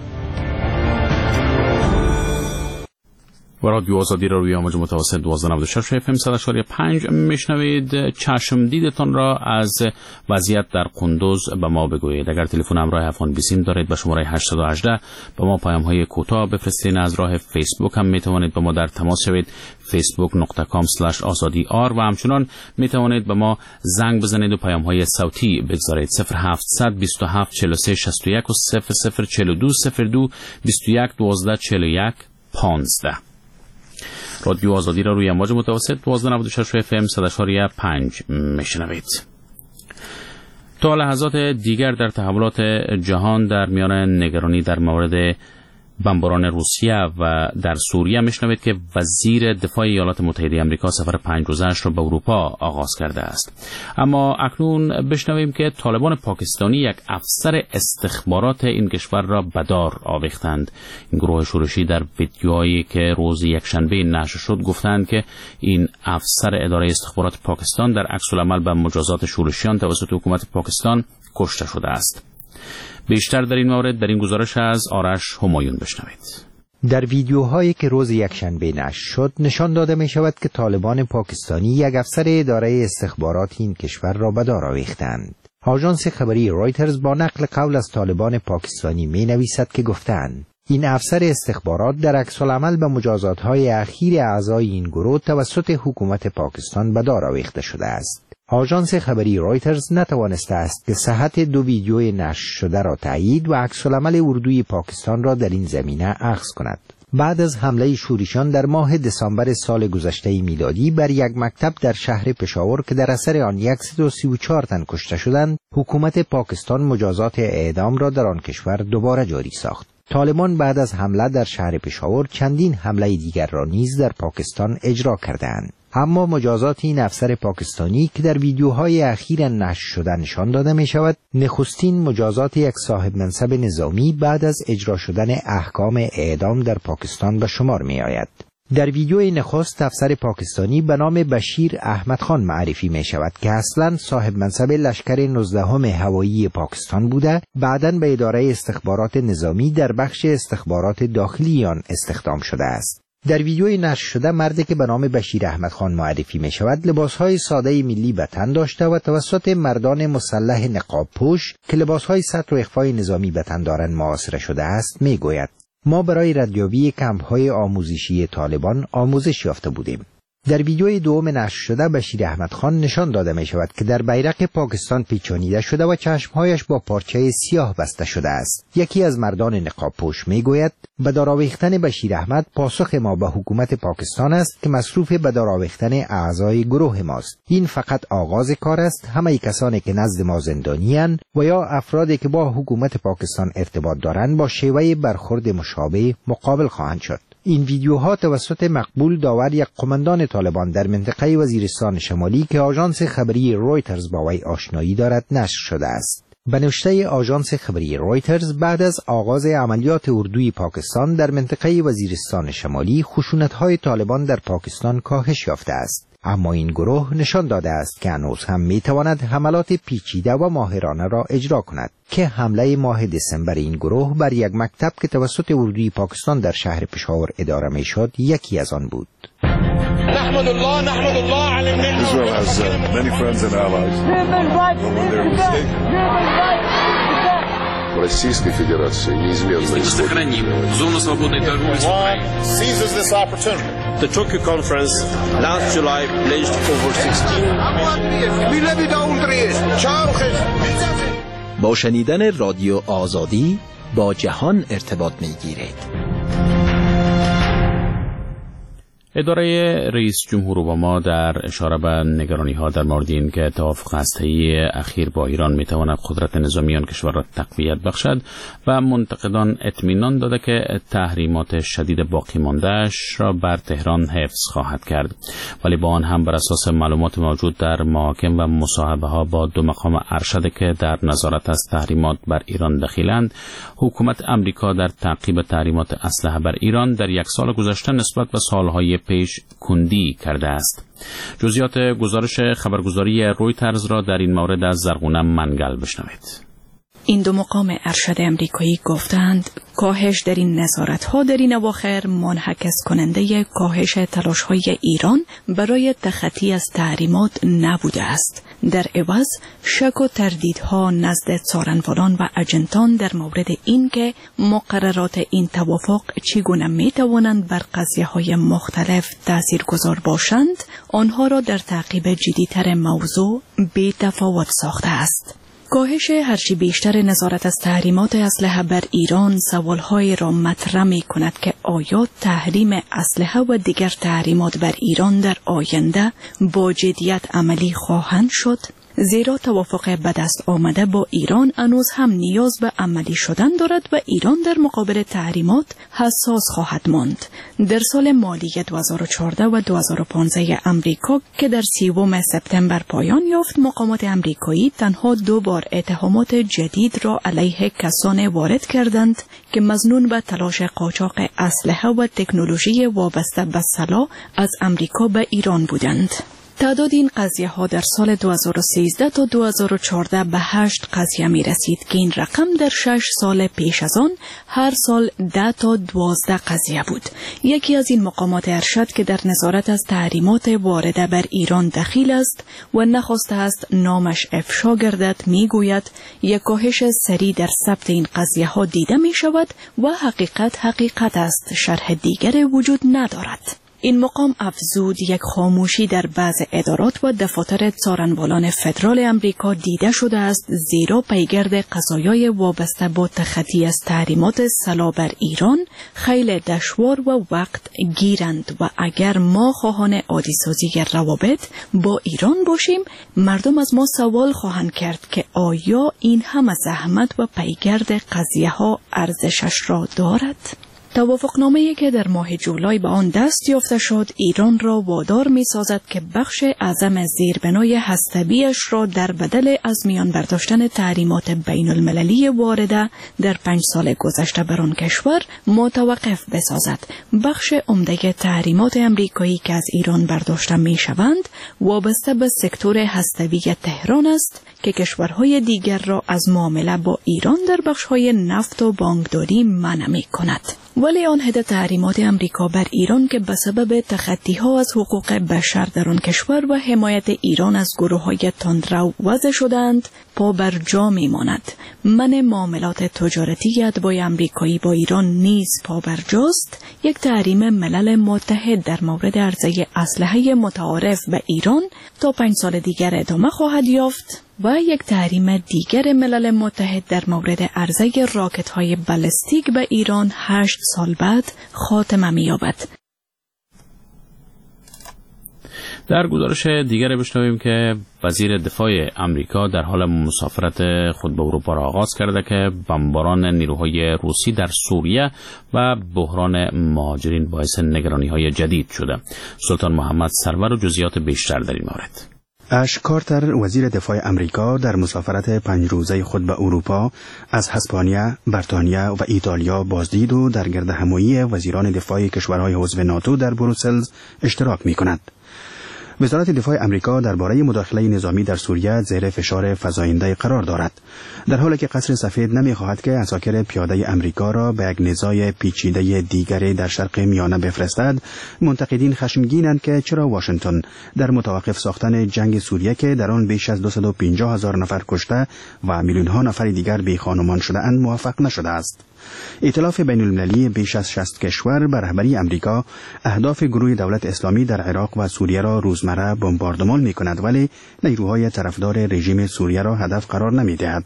و رادیو آزادی را روی امواج متوسط 1296 FM 100.5 میشنوید. چشم دیدتان را از وضعیت در قندوز به ما بگویید. اگر تلفن همراه افغان بیسیم دارید به شماره 818 به ما پیام های کوتاه بفرستید. از راه فیسبوک هم میتوانید با ما در تماس شوید، facebook.com/azadi.r، و همچنان میتوانید به ما زنگ بزنید و پیام های صوتی بگذارید. 0700 27 43 61 و 0042 02 21 12 41 15. رادیو آزادی را روی امواج متوسط 1296 FM 100.5 میشنوید. تا لحظات دیگر در تحولات جهان در میان نگرانی در مورد بمباران روسیه و در سوریه میشنوید که وزیر دفاع ایالات متحده آمریکا سفر 5 روزه‌اش را به اروپا آغاز کرده است. اما اکنون بشنویم که طالبان پاکستانی یک افسر استخبارات این کشور را به دار آویختند. این گروه شورشی در ویدیوهایی که روز یکشنبه نشر شد گفتند که این افسر اداره استخبارات پاکستان در عکس العمل به مجازات شورشیان توسط حکومت پاکستان کشته شده است. بیشتر در این مورد در این گزارش از آرش همایون بشنوید. در ویدیوهایی که روز یکشنبه نشر شد نشان داده می شود که طالبان پاکستانی یک افسر اداره استخبارات این کشور را به دار آویختند. آژانس خبری رویترز با نقل قول از طالبان پاکستانی می نویسد که گفتند این افسر استخبارات در عکس‌العمل به مجازات‌های اخیر اعضای این گروه توسط حکومت پاکستان به دار آویخته شده است. آژانس خبری رویترز نتوانسته است که صحت دو ویدیوی نشر شده را تایید و عکس‌العمل اردوی پاکستان را در این زمینه اخذ کند. بعد از حمله شورشیان در ماه دسامبر سال گذشته میلادی بر یک مکتب در شهر پشاور که در اثر آن 134 تن کشته شدند، حکومت پاکستان مجازات اعدام را در آن کشور دوباره جاری ساخت. طالبان بعد از حمله در شهر پشاور چندین حمله دیگر را نیز در پاکستان اجرا کردند. اما مجازات این افسر پاکستانی که در ویدیوهای اخیر نشر شده نشان داده می شود نخستین مجازات یک صاحب منصب نظامی بعد از اجرا شدن احکام اعدام در پاکستان به شمار می آید. در ویدیوی نخست افسر پاکستانی به نام بشیر احمد خان معرفی می شود که اصلا صاحب منصب لشکر 19 هوایی پاکستان بوده، بعداً به اداره استخبارات نظامی در بخش استخبارات داخلی آن استخدام شده است. در ویدیوی نشر شده مردی که به نام بشیر احمد خان معرفی می شود لباسهای ساده ملی به تن داشته و توسط مردان مسلح نقاب پوش که لباسهای ستر و اخفای نظامی به تن دارند محاصره شده است می گوید ما برای ردیابی کمپ‌های آموزشی طالبان آموزش یافته بودیم. در ویدیوی دوم نشر شده بشیر احمد خان نشان داده می شود که در بیرق پاکستان پیچانیده شده و چشمهایش با پارچه سیاه بسته شده است. یکی از مردان نقاب پوش می گوید به دار آویختن بشیر احمد پاسخ ما به حکومت پاکستان است که مصروف به دار آویختن اعضای گروه ماست. این فقط آغاز کار است. همه کسانی که نزد ما زندانی اند و یا افرادی که با حکومت پاکستان ارتباط دارند با شیوه برخورد مشابه مقابل خواهند شد. این ویدیوها توسط مقبول داور یک قماندان طالبان در منطقه وزیرستان شمالی که آژانس خبری رویترز با وی آشنایی دارد نشر شده است. به نوشته آژانس خبری رویترز بعد از آغاز عملیات اردوی پاکستان در منطقه وزیرستان شمالی خشونت‌های طالبان در پاکستان کاهش یافته است. اما این گروه نشان داده است که هنوز هم میتواند حملات پیچیده و ماهرانه را اجرا کند که حمله ماه دسامبر این گروه بر یک مکتب که توسط اردوی پاکستان در شهر پشاور اداره میشد یکی از آن بود. نحمد الله على النعمة. Israel has many friends and allies. Российской Федерации неизменно сохраним зону свободы торговли с Украиной. Seizes this opportunity. The Tokyo conference last July pledged over 16 با شنیدن رادیو آزادی با جهان ارتباط می‌گیرید. اداره رئیس جمهور اوباما در اشاره به نگرانی‌ها در مورد این که توافق هسته‌ای اخیر با ایران می‌تواند قدرت نظامی آن کشور را تقویت بخشد و منتقدان اطمینان داده که تحریمات شدید باقی مانده‌اش را بر تهران حفظ خواهد کرد، ولی با آن هم بر اساس معلومات موجود در محاکم و مصاحبه‌ها با دو مقام ارشد که در نظارت از تحریمات بر ایران دخیلند، حکومت امریکا در تعقیب تحریمات اسلحه بر ایران در یک سال گذشته نسبت به سالهای پیش کندی کرده است. جزئیات گزارش خبرگزاری رویترز را در این مورد از زرغونه منگل بشنوید. این دو مقام ارشد امریکایی گفتند کاهش در این نظارت‌ها در این اواخر منعکس کننده کاهش تلاش‌های ایران برای تخطی از تحریمات نبوده است. در عوض شک و تردیدها نزد څارنوالان و اجنتان در مورد اینکه مقررات این توافق چگونه می‌توانند بر قضیه‌های مختلف تاثیرگذار باشند، آنها را در تعقیب جدی‌تر موضوع بی‌تفاوت ساخته است. کاهش هرچی بیشتر نظارت از تحریمات اسلحه بر ایران سوال‌های را مطرح می‌کند که آیا تحریم اسلحه و دیگر تحریمات بر ایران در آینده با جدیت عملی خواهند شد؟ زیرا توافق به دست آمده با ایران هنوز هم نیاز به عملی شدن دارد و ایران در مقابل تحریمات حساس خواهد ماند. در سال مالی 2014 و 2015 امریکا که در 30 سپتامبر پایان یافت، مقامات امریکایی تنها 2 بار اتهامات جدید را علیه کسان وارد کردند که مظنون به تلاش قاچاق اسلحه و تکنولوژی وابسته به سلاح از امریکا به ایران بودند. تعداد این قضیه ها در سال 2013 تا 2014 به 8 قضیه می رسید که این رقم در 6 سال پیش از آن هر سال 10 تا 12 قضیه بود. یکی از این مقامات ارشد که در نظارت از تحریمات وارده بر ایران دخیل است و نخواسته است نامش افشا گردد می گوید یک کاهش سریع در ثبت این قضیه ها دیده می شود و حقیقت است، شرح دیگر وجود ندارد. این مقام افزود یک خاموشی در بعض ادارات و دفاتر څارنوالان فدرال امریکا دیده شده است، زیرا پیگرد قضایای وابسته با تخطی از تحریمات سلا بر ایران خیلی دشوار و وقت گیرند و اگر ما خواهان عادی سازی روابط با ایران باشیم، مردم از ما سوال خواهند کرد که آیا این همه زحمت و پیگرد قضیه ها ارزشش را دارد؟ توافقنامه‌ای که در ماه جولای به آن دست یافته شد، ایران را وادار می‌سازد که بخش اعظم زیربنای هسته‌ای‌اش را در بدل از میان برداشتن تحریمات بین‌المللی وارده در 5 سال گذشته بر آن کشور متوقف بسازد. بخش عمده تحریمات امریکایی که از ایران برداشته می‌شوند وابسته به سکتور هسته‌ای تهران است که کشورهای دیگر را از معامله با ایران در بخش‌های نفت و بانکداری منع می‌کند. ولی آن عده تحریمات امریکا بر ایران که به سبب تخطی‌ها از حقوق بشر در آن کشور و حمایت ایران از گروه‌های تندرو وضع شدند، پا بر جا می‌ماند. منع معاملات تجارتی اتباع امریکایی با ایران نیز پا بر جاست. یک تحریم ملل متحد در مورد عرضه اسلحه متعارف به ایران تا 5 سال دیگر ادامه خواهد یافت و یک تحریم دیگر ملل متحد در مورد عرضه راکت‌های بالستیک به ایران 8 سال بعد خاتمه می‌یابد. در گزارش دیگر بشنویم که وزیر دفاع امریکا در حال مسافرت خود به اروپا را آغاز کرده که بمباران نیروهای روسی در سوریه و بحران مهاجرین باعث نگرانی‌های جدید شده. سلطان محمد سرور و جزئیات بیشتر در این مورد. اش کارتر وزیر دفاع امریکا در مسافرت 5 روزه خود به اروپا از اسپانیا، بریتانیا و ایتالیا بازدید و در گردهمایی وزیران دفاع کشورهای عضو ناتو در بروسل اشتراک می‌کند. وزارت دفاع امریکا درباره مداخله نظامی در سوریه زیر فشار فزاینده قرار دارد، در حالی که قصر سفید نمی‌خواهد که عساکر پیاده امریکا را به یک نزاع پیچیده دیگری در شرق میانه بفرستد. منتقدین خشمگینند که چرا واشنگتن در متوقف ساختن جنگ سوریه که در آن بیش از 250,000 نفر کشته و میلیون‌ها نفر دیگر بی‌خانمان شده‌اند موفق نشده است. ائتلاف بین‌المللی بیش از 60 کشور به رهبری امریکا اهداف گروه دولت اسلامی در عراق و سوریه را روزمره بمباردمان می‌کند، ولی نیروهای طرفدار رژیم سوریه را هدف قرار نمی‌دهد.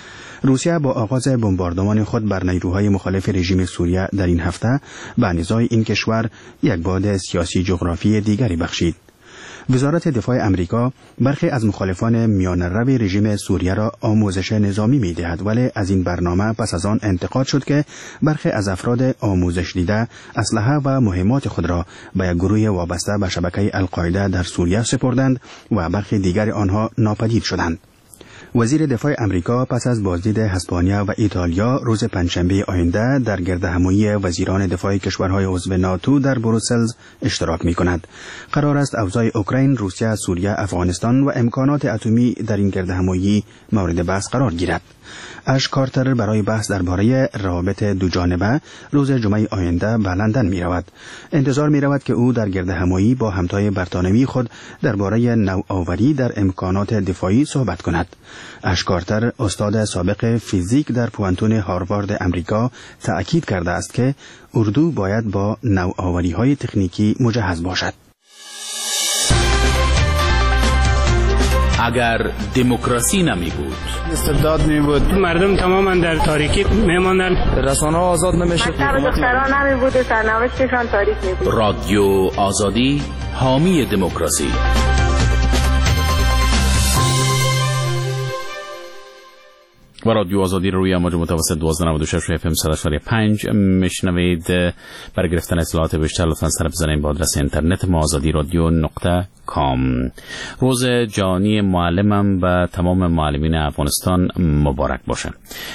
روسیه با آغاز بمباردمان خود بر نیروهای مخالف رژیم سوریه در این هفته به نزاع این کشور یک بعد سیاسی جغرافی دیگری بخشید. وزارت دفاع امریکا برخی از مخالفان میان‌رو رژیم سوریه را آموزش نظامی می‌دهد، ولی از این برنامه پس از آن انتقاد شد که برخی از افراد آموزش دیده اسلحه و مهمات خود را به یک گروه وابسته به شبکه القاعده در سوریه سپردند و برخی دیگر آنها ناپدید شدند. وزیر دفاع امریکا پس از بازدید اسپانیا و ایتالیا روز پنجشنبه آینده در گردهمایی وزیران دفاع کشورهای عضو ناتو در بروسل اشتراک می‌کند. قرار است اوضاع اوکراین، روسیه، سوریه، افغانستان و امکانات اتمی در این گردهمایی مورد بحث قرار گیرد. اش کارتر برای بحث درباره روابط دوجانبه روز جمعه آینده به لندن می‌رود. انتظار می‌رود که او در گردهمایی با همتای برتانوی خود درباره نوآوری در امکانات دفاعی صحبت کند. اش کارتر استاد سابق فیزیک در پوانتون هاروارد امریکا تأکید کرده است که اردو باید با نوآوری‌های تکنیکی مجهز باشد. اگر دموکراسی نمی بود، استبداد می بود، مردم تماما در تاریکی می ماندن، رسانه آزاد نمیشد، دختران نمی بود و سرنوشتشان تاریک می بود. رادیو آزادی حامی دموکراسی. و رادیو آزادی روی امواج متوسط 1296 FM 100.5 میشنوید. برای گرفتن اطلاعات بیشتر لطفاً سر بزنید به آدرس اینترنت ما azadiradio.com. روز جهانی معلمم و تمام معلمین افغانستان مبارک باشه.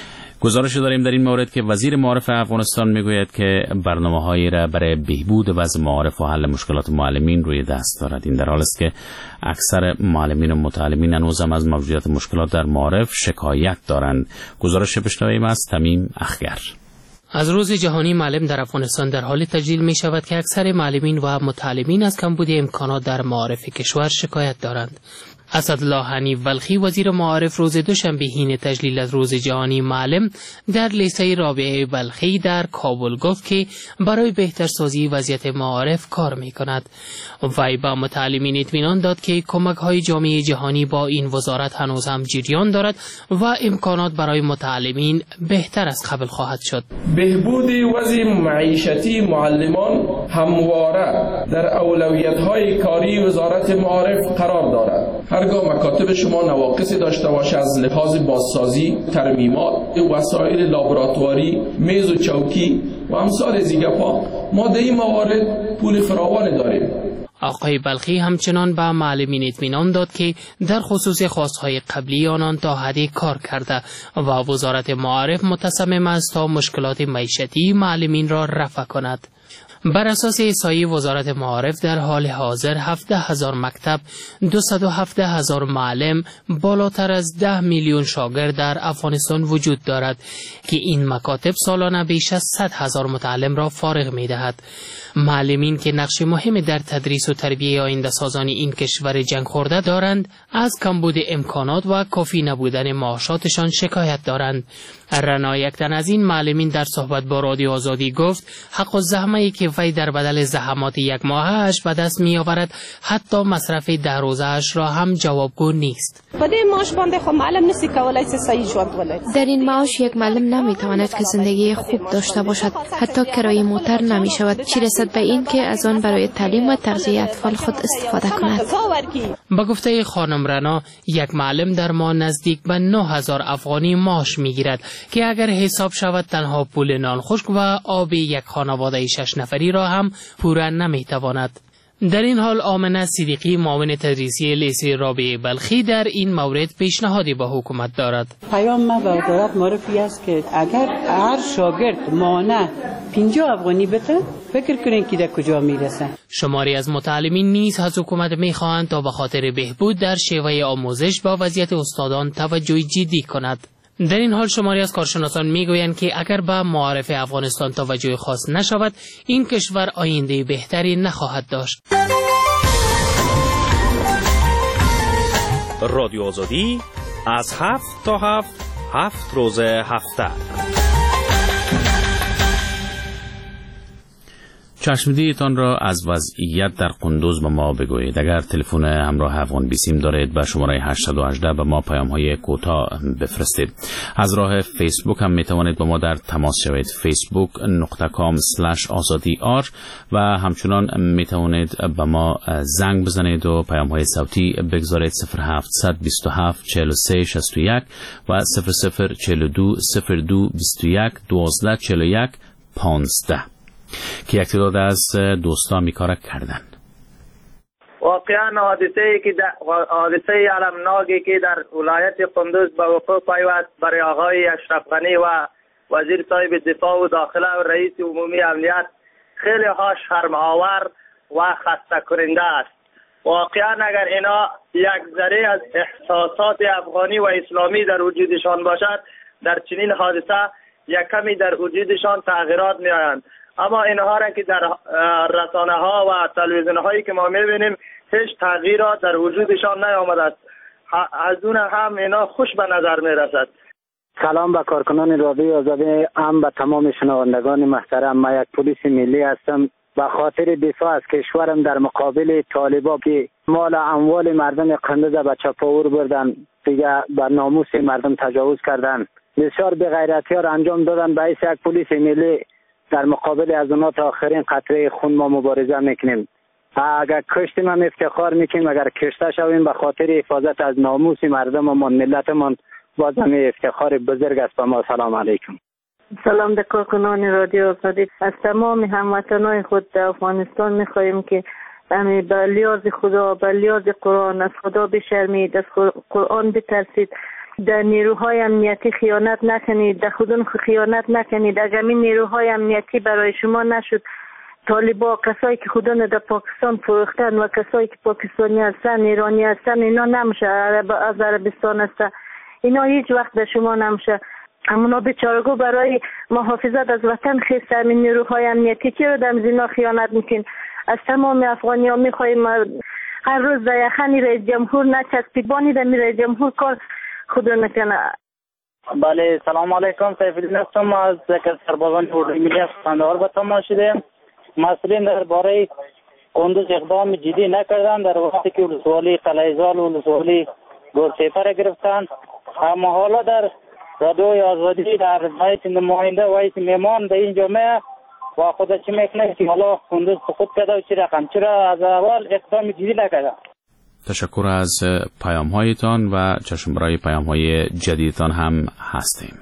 گزارش داریم در این مورد که وزیر معارف افغانستان میگوید که برنامه‌هایی را برای بهبود وضع معارف و حل مشکلات معلمین روی دست دارد. این در حالی است که اکثر معلمین و متعلمین هنوز هم از موجودیت مشکلات در معارف شکایت دارند. گزارش بشنویم از تمیم اخگر. از روز جهانی معلم در افغانستان در حال تجلیل می شود که اکثر معلمین و متعلمین از کمبود امکانات در معارف کشور شکایت دارند. اسدالله حنیف ولخی وزیر معارف روز دوشنبه حین تجلیل از روز جهانی معلم در لیسه رابعه بلخی در کابل گفت که برای بهترسازی وضعیت معارف کار می کند. وی با متعلمین اطمینان داد که کمک های جامعه جهانی با این وزارت هنوز هم جریان دارد و امکانات برای متعلمین بهتر از قبل خواهد شد. بهبود وضع معیشتی معلمان همواره در اولویت های کاری وزارت معارف قرار دارد. هرگاه مکاتب شما نواقصی داشته باشه از لحاظ بازسازی، ترمیمات، وسایل لابراتواری، میز و چوکی و امثال زیگپا، ما در این موارد پول فراوان داریم. آقای بلخی همچنان به معلمین اطمینان داد که در خصوص خواستهای قبلی آنان تا حدی کار کرده و وزارت معارف متصمم است تا مشکلات معیشتی معلمین را رفع کند. بر اساس احصایی وزارت معارف در حال حاضر 17,000 مکتب، 217,000 معلم، بالاتر از 10 میلیون شاگرد در افغانستان وجود دارد که این مکاتب سالانه بیش از 100,000 متعلم را فارغ می دهد. معلمین که نقش مهم در تدریس و تربیه آینده سازان این کشور جنگ خورده دارند، از کمبود امکانات و کافی نبودن معاشاتشان شکایت دارند. رنا یکتن از این معلمین در صحبت با رادیو آزادی گفت حق و زحمتی که وی در بدل زحمات یک ماهش به دست می آورد حتی مصرف 10 روزه‌اش را هم جوابگو نیست. در این معاش یک معلم نمی تواند که زندگی خوب داشته باشد، حتی کرایه موتر نمی شود، چه رسد به این که از آن برای تعلیم و تغذیه اطفال خود استفاده کند. با گفته خانم رنا، یک معلم در ماه نزدیک به 9,000 افغانی معاش می گیرد که اگر حساب شود تنها پول نان خشک و آب یک خانواده 6 نفری را هم پورا نمی تواند. در این حال آمنه صدیقی معاون تدریسی لیسه رابعه بلخی در این مورد پیشنهادی با حکومت دارد. پیام ما به وزارت معرفی است که اگر هر شاگرد مانع 50 افغانی بده فکر کنین که در کجا میرسه. شماری از متعلمین نیز از حکومت میخواهند تا به خاطر بهبود در شیوه آموزش با وضعیت استادان توجه جدی کند. در این حال شماری از کارشناسان میگویند که اگر به معارف افغانستان توجه خاص نشود این کشور آینده بهتری نخواهد داشت. رادیو آزادی از 7 تا 7 روز هفته. چشمدیدتان را از وضعیت در قندوز به ما بگویید. اگر تلفن همراه افغان بیسیم دارید به شماره 818 به ما پیام‌های کوتاه بفرستید. از راه فیسبوک هم میتوانید با ما در تماس شوید. facebook.com/azadi.r و همچنان میتوانید به ما زنگ بزنید و پیام‌های صوتی بگذارید 0727 43 61 و 0042 02 21 12 41 15 که یک تعداد از دوستان کار کردن. واقعا حادثه المناکی که در ولایت قندوز به وقوع پیوست برای آقای اشرف غنی و وزیر صاحب دفاع و داخله و رئیس عمومی امنیت خیلی ها شرم‌آور و خسته کننده است. واقعا اگر اینا یک ذره از احساسات افغانی و اسلامی در وجودشان باشد، در چنین حادثه یک کمی در وجودشان تغییرات می‌آیند. اما اینها را که در رسانه ها و تلویزیون هایی که ما میبینیم هیچ تغییرات در وجودشان نیامده است. از اون هم اینا خوش به نظر میرسد. سلام به کارکنان رادیو آزادی، هم به تمام شنوندگان محترم. من یک پلیس ملی هستم. به خاطر دفاع از کشورم در مقابل طالبا که مال اموال مردم قندوز به چپاور بردن، دیگه بر ناموس مردم تجاوز کردن، بسیار بی‌غیرتی ها را انجام دادن. به حیث یک پلیس ملی در مقابل از اونا تا آخرین قطره خون ما مبارزه میکنیم. اگر کشتیم هم افتخار میکنیم، اگر کشته شویم به خاطر حفاظت از ناموس مردم و ملتمان باز هم افتخار بزرگ است به ما. سلام علیکم. سلام به کارکنان رادیو آزادی. از تمام هموطنان خود در افغانستان میخواهیم که به لیاز خدا، به لیاز قرآن از خدا بشرمید، از قرآن بترسید در نیروهای امنیتی خیانت نکنید، در خودتون خیانت نکنید. اگر این نیروهای امنیتی برای شما نشد، طالبا کسایی که خودشون در پاکستان فروختن و کسایی که پاکستانی هستن، ایرانی هستن، اینا نمیشه. از عربستان هستن، اینا هیچ وقت به شما نمیشه. همونا بیچارگو برای محافظت از وطن خیست. همین نیروهای امنیتی چرا در زینا خیانت میکن؟ از تمام افغانی ها میخوایم هر روز در یخنی رئیس جمهور نچسبید، بانی در رئیس جمهور کار خود نکنه. بله، سلام علیکم. سیفالدین هستم از سربازان اردوی ملی از قندهار به تماس شدیم. مسئولین درباره کندوز اقدام جدی نکردن در وقتی که ولسوالی قلعه‌زال و ولسوالی گورسیپر گرفتن. اما حالا در رادیوی آزادی در حیث نماینده و حیث میمان در این جامعه و خود چی میکنه که حالا کندوز سقوط کرده و چی رقم، چرا از اول اقدام جدی نکرده؟ تشکر از پیام هایتان و چشم برای پیام های جدیدتان هم هستیم.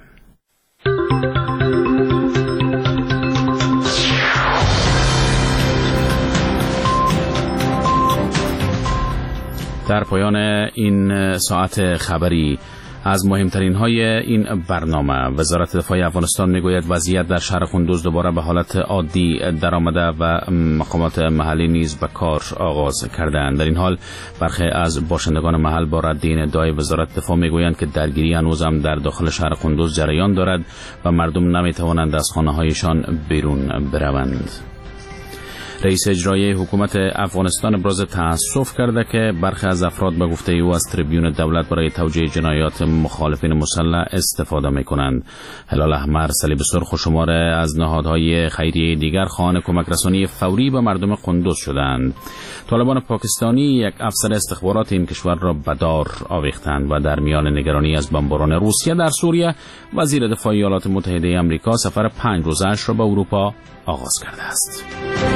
در پایان این ساعت خبری از مهمترین های این برنامه، وزارت دفاع افغانستان میگوید وضعیت در شهر قندوز دوباره به حالت عادی درآمده و مقامات محلی نیز به کار آغاز کردند. در این حال برخی از باشندگان محل با رد این ادعای وزارت دفاع میگویند که درگیری هنوزم در داخل شهر قندوز جریان دارد و مردم نمیتوانند از خانه‌هایشان بیرون بروند. رئیس اجرایی حکومت افغانستان ابراز تأسف کرده که برخی از افراد به گفته او از تریبیون دولت برای توجیه جنایات مخالفین مسلح استفاده می‌کنند. هلال احمر، صلیب سرخ و شمار از نهادهای خیریه دیگر خواهان کمک رسانی فوری به مردم قندوز شدند. طالبان پاکستانی یک افسر استخبارات این کشور را به دار آویختند و در میان نگرانی از بمباران روسیه در سوریه، وزیر دفاع ایالات متحده آمریکا سفر 5 روزه‌اش را به اروپا آغاز کرده است.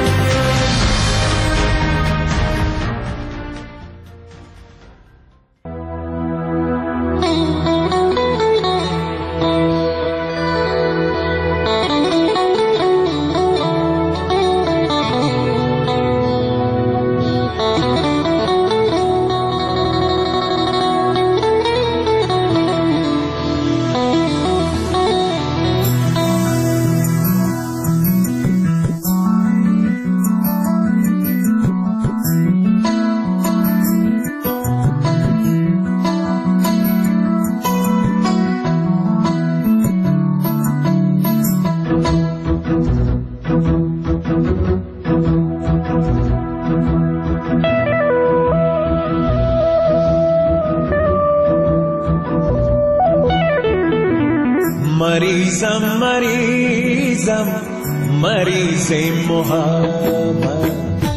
مریض محبت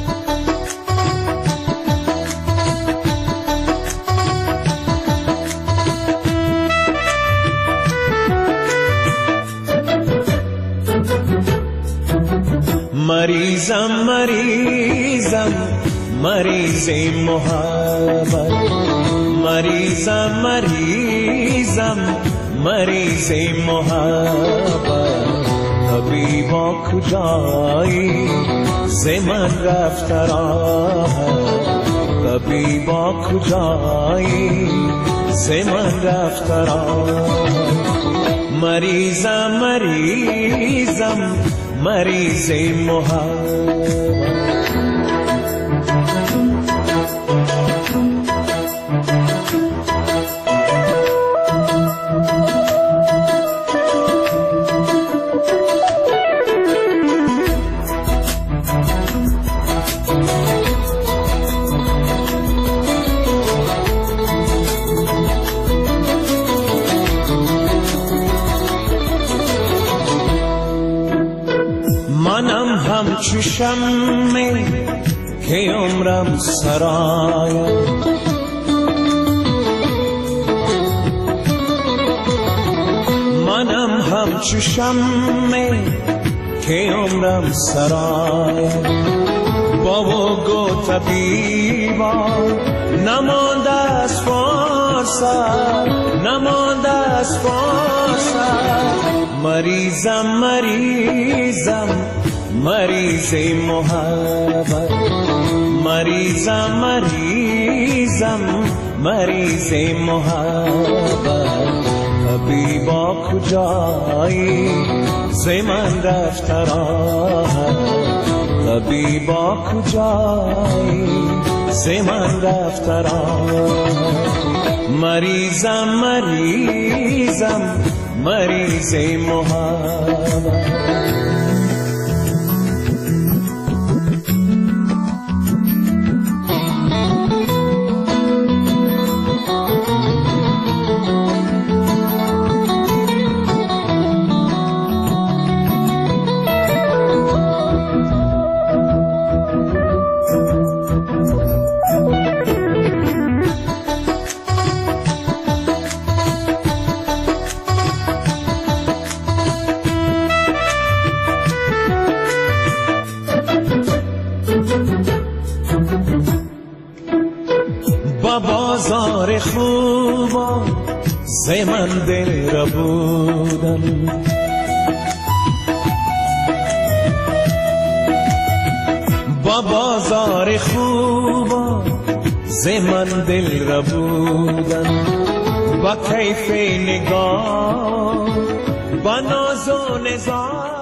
مریض محبت مریض محبت طبیبا کجایی ز من رفت راحت طبیبا کجایی ز من رفت راحت مریض محبت چو شمع که عمرم سرایم منم همچو شمع که عمرم سرایم بابا گو طبیبا نمانده از فرصت مریضم مریض محبت مریض محبت طبیبا کجایی ز من رفته راحت طبیبا کجایی ز من رفته راحت مریضم مریضم مریض محبت بازار خوبا ز من دل را بودم با بازار خوبا ز من دل را بودم با کیف نگاه با ناز و نزار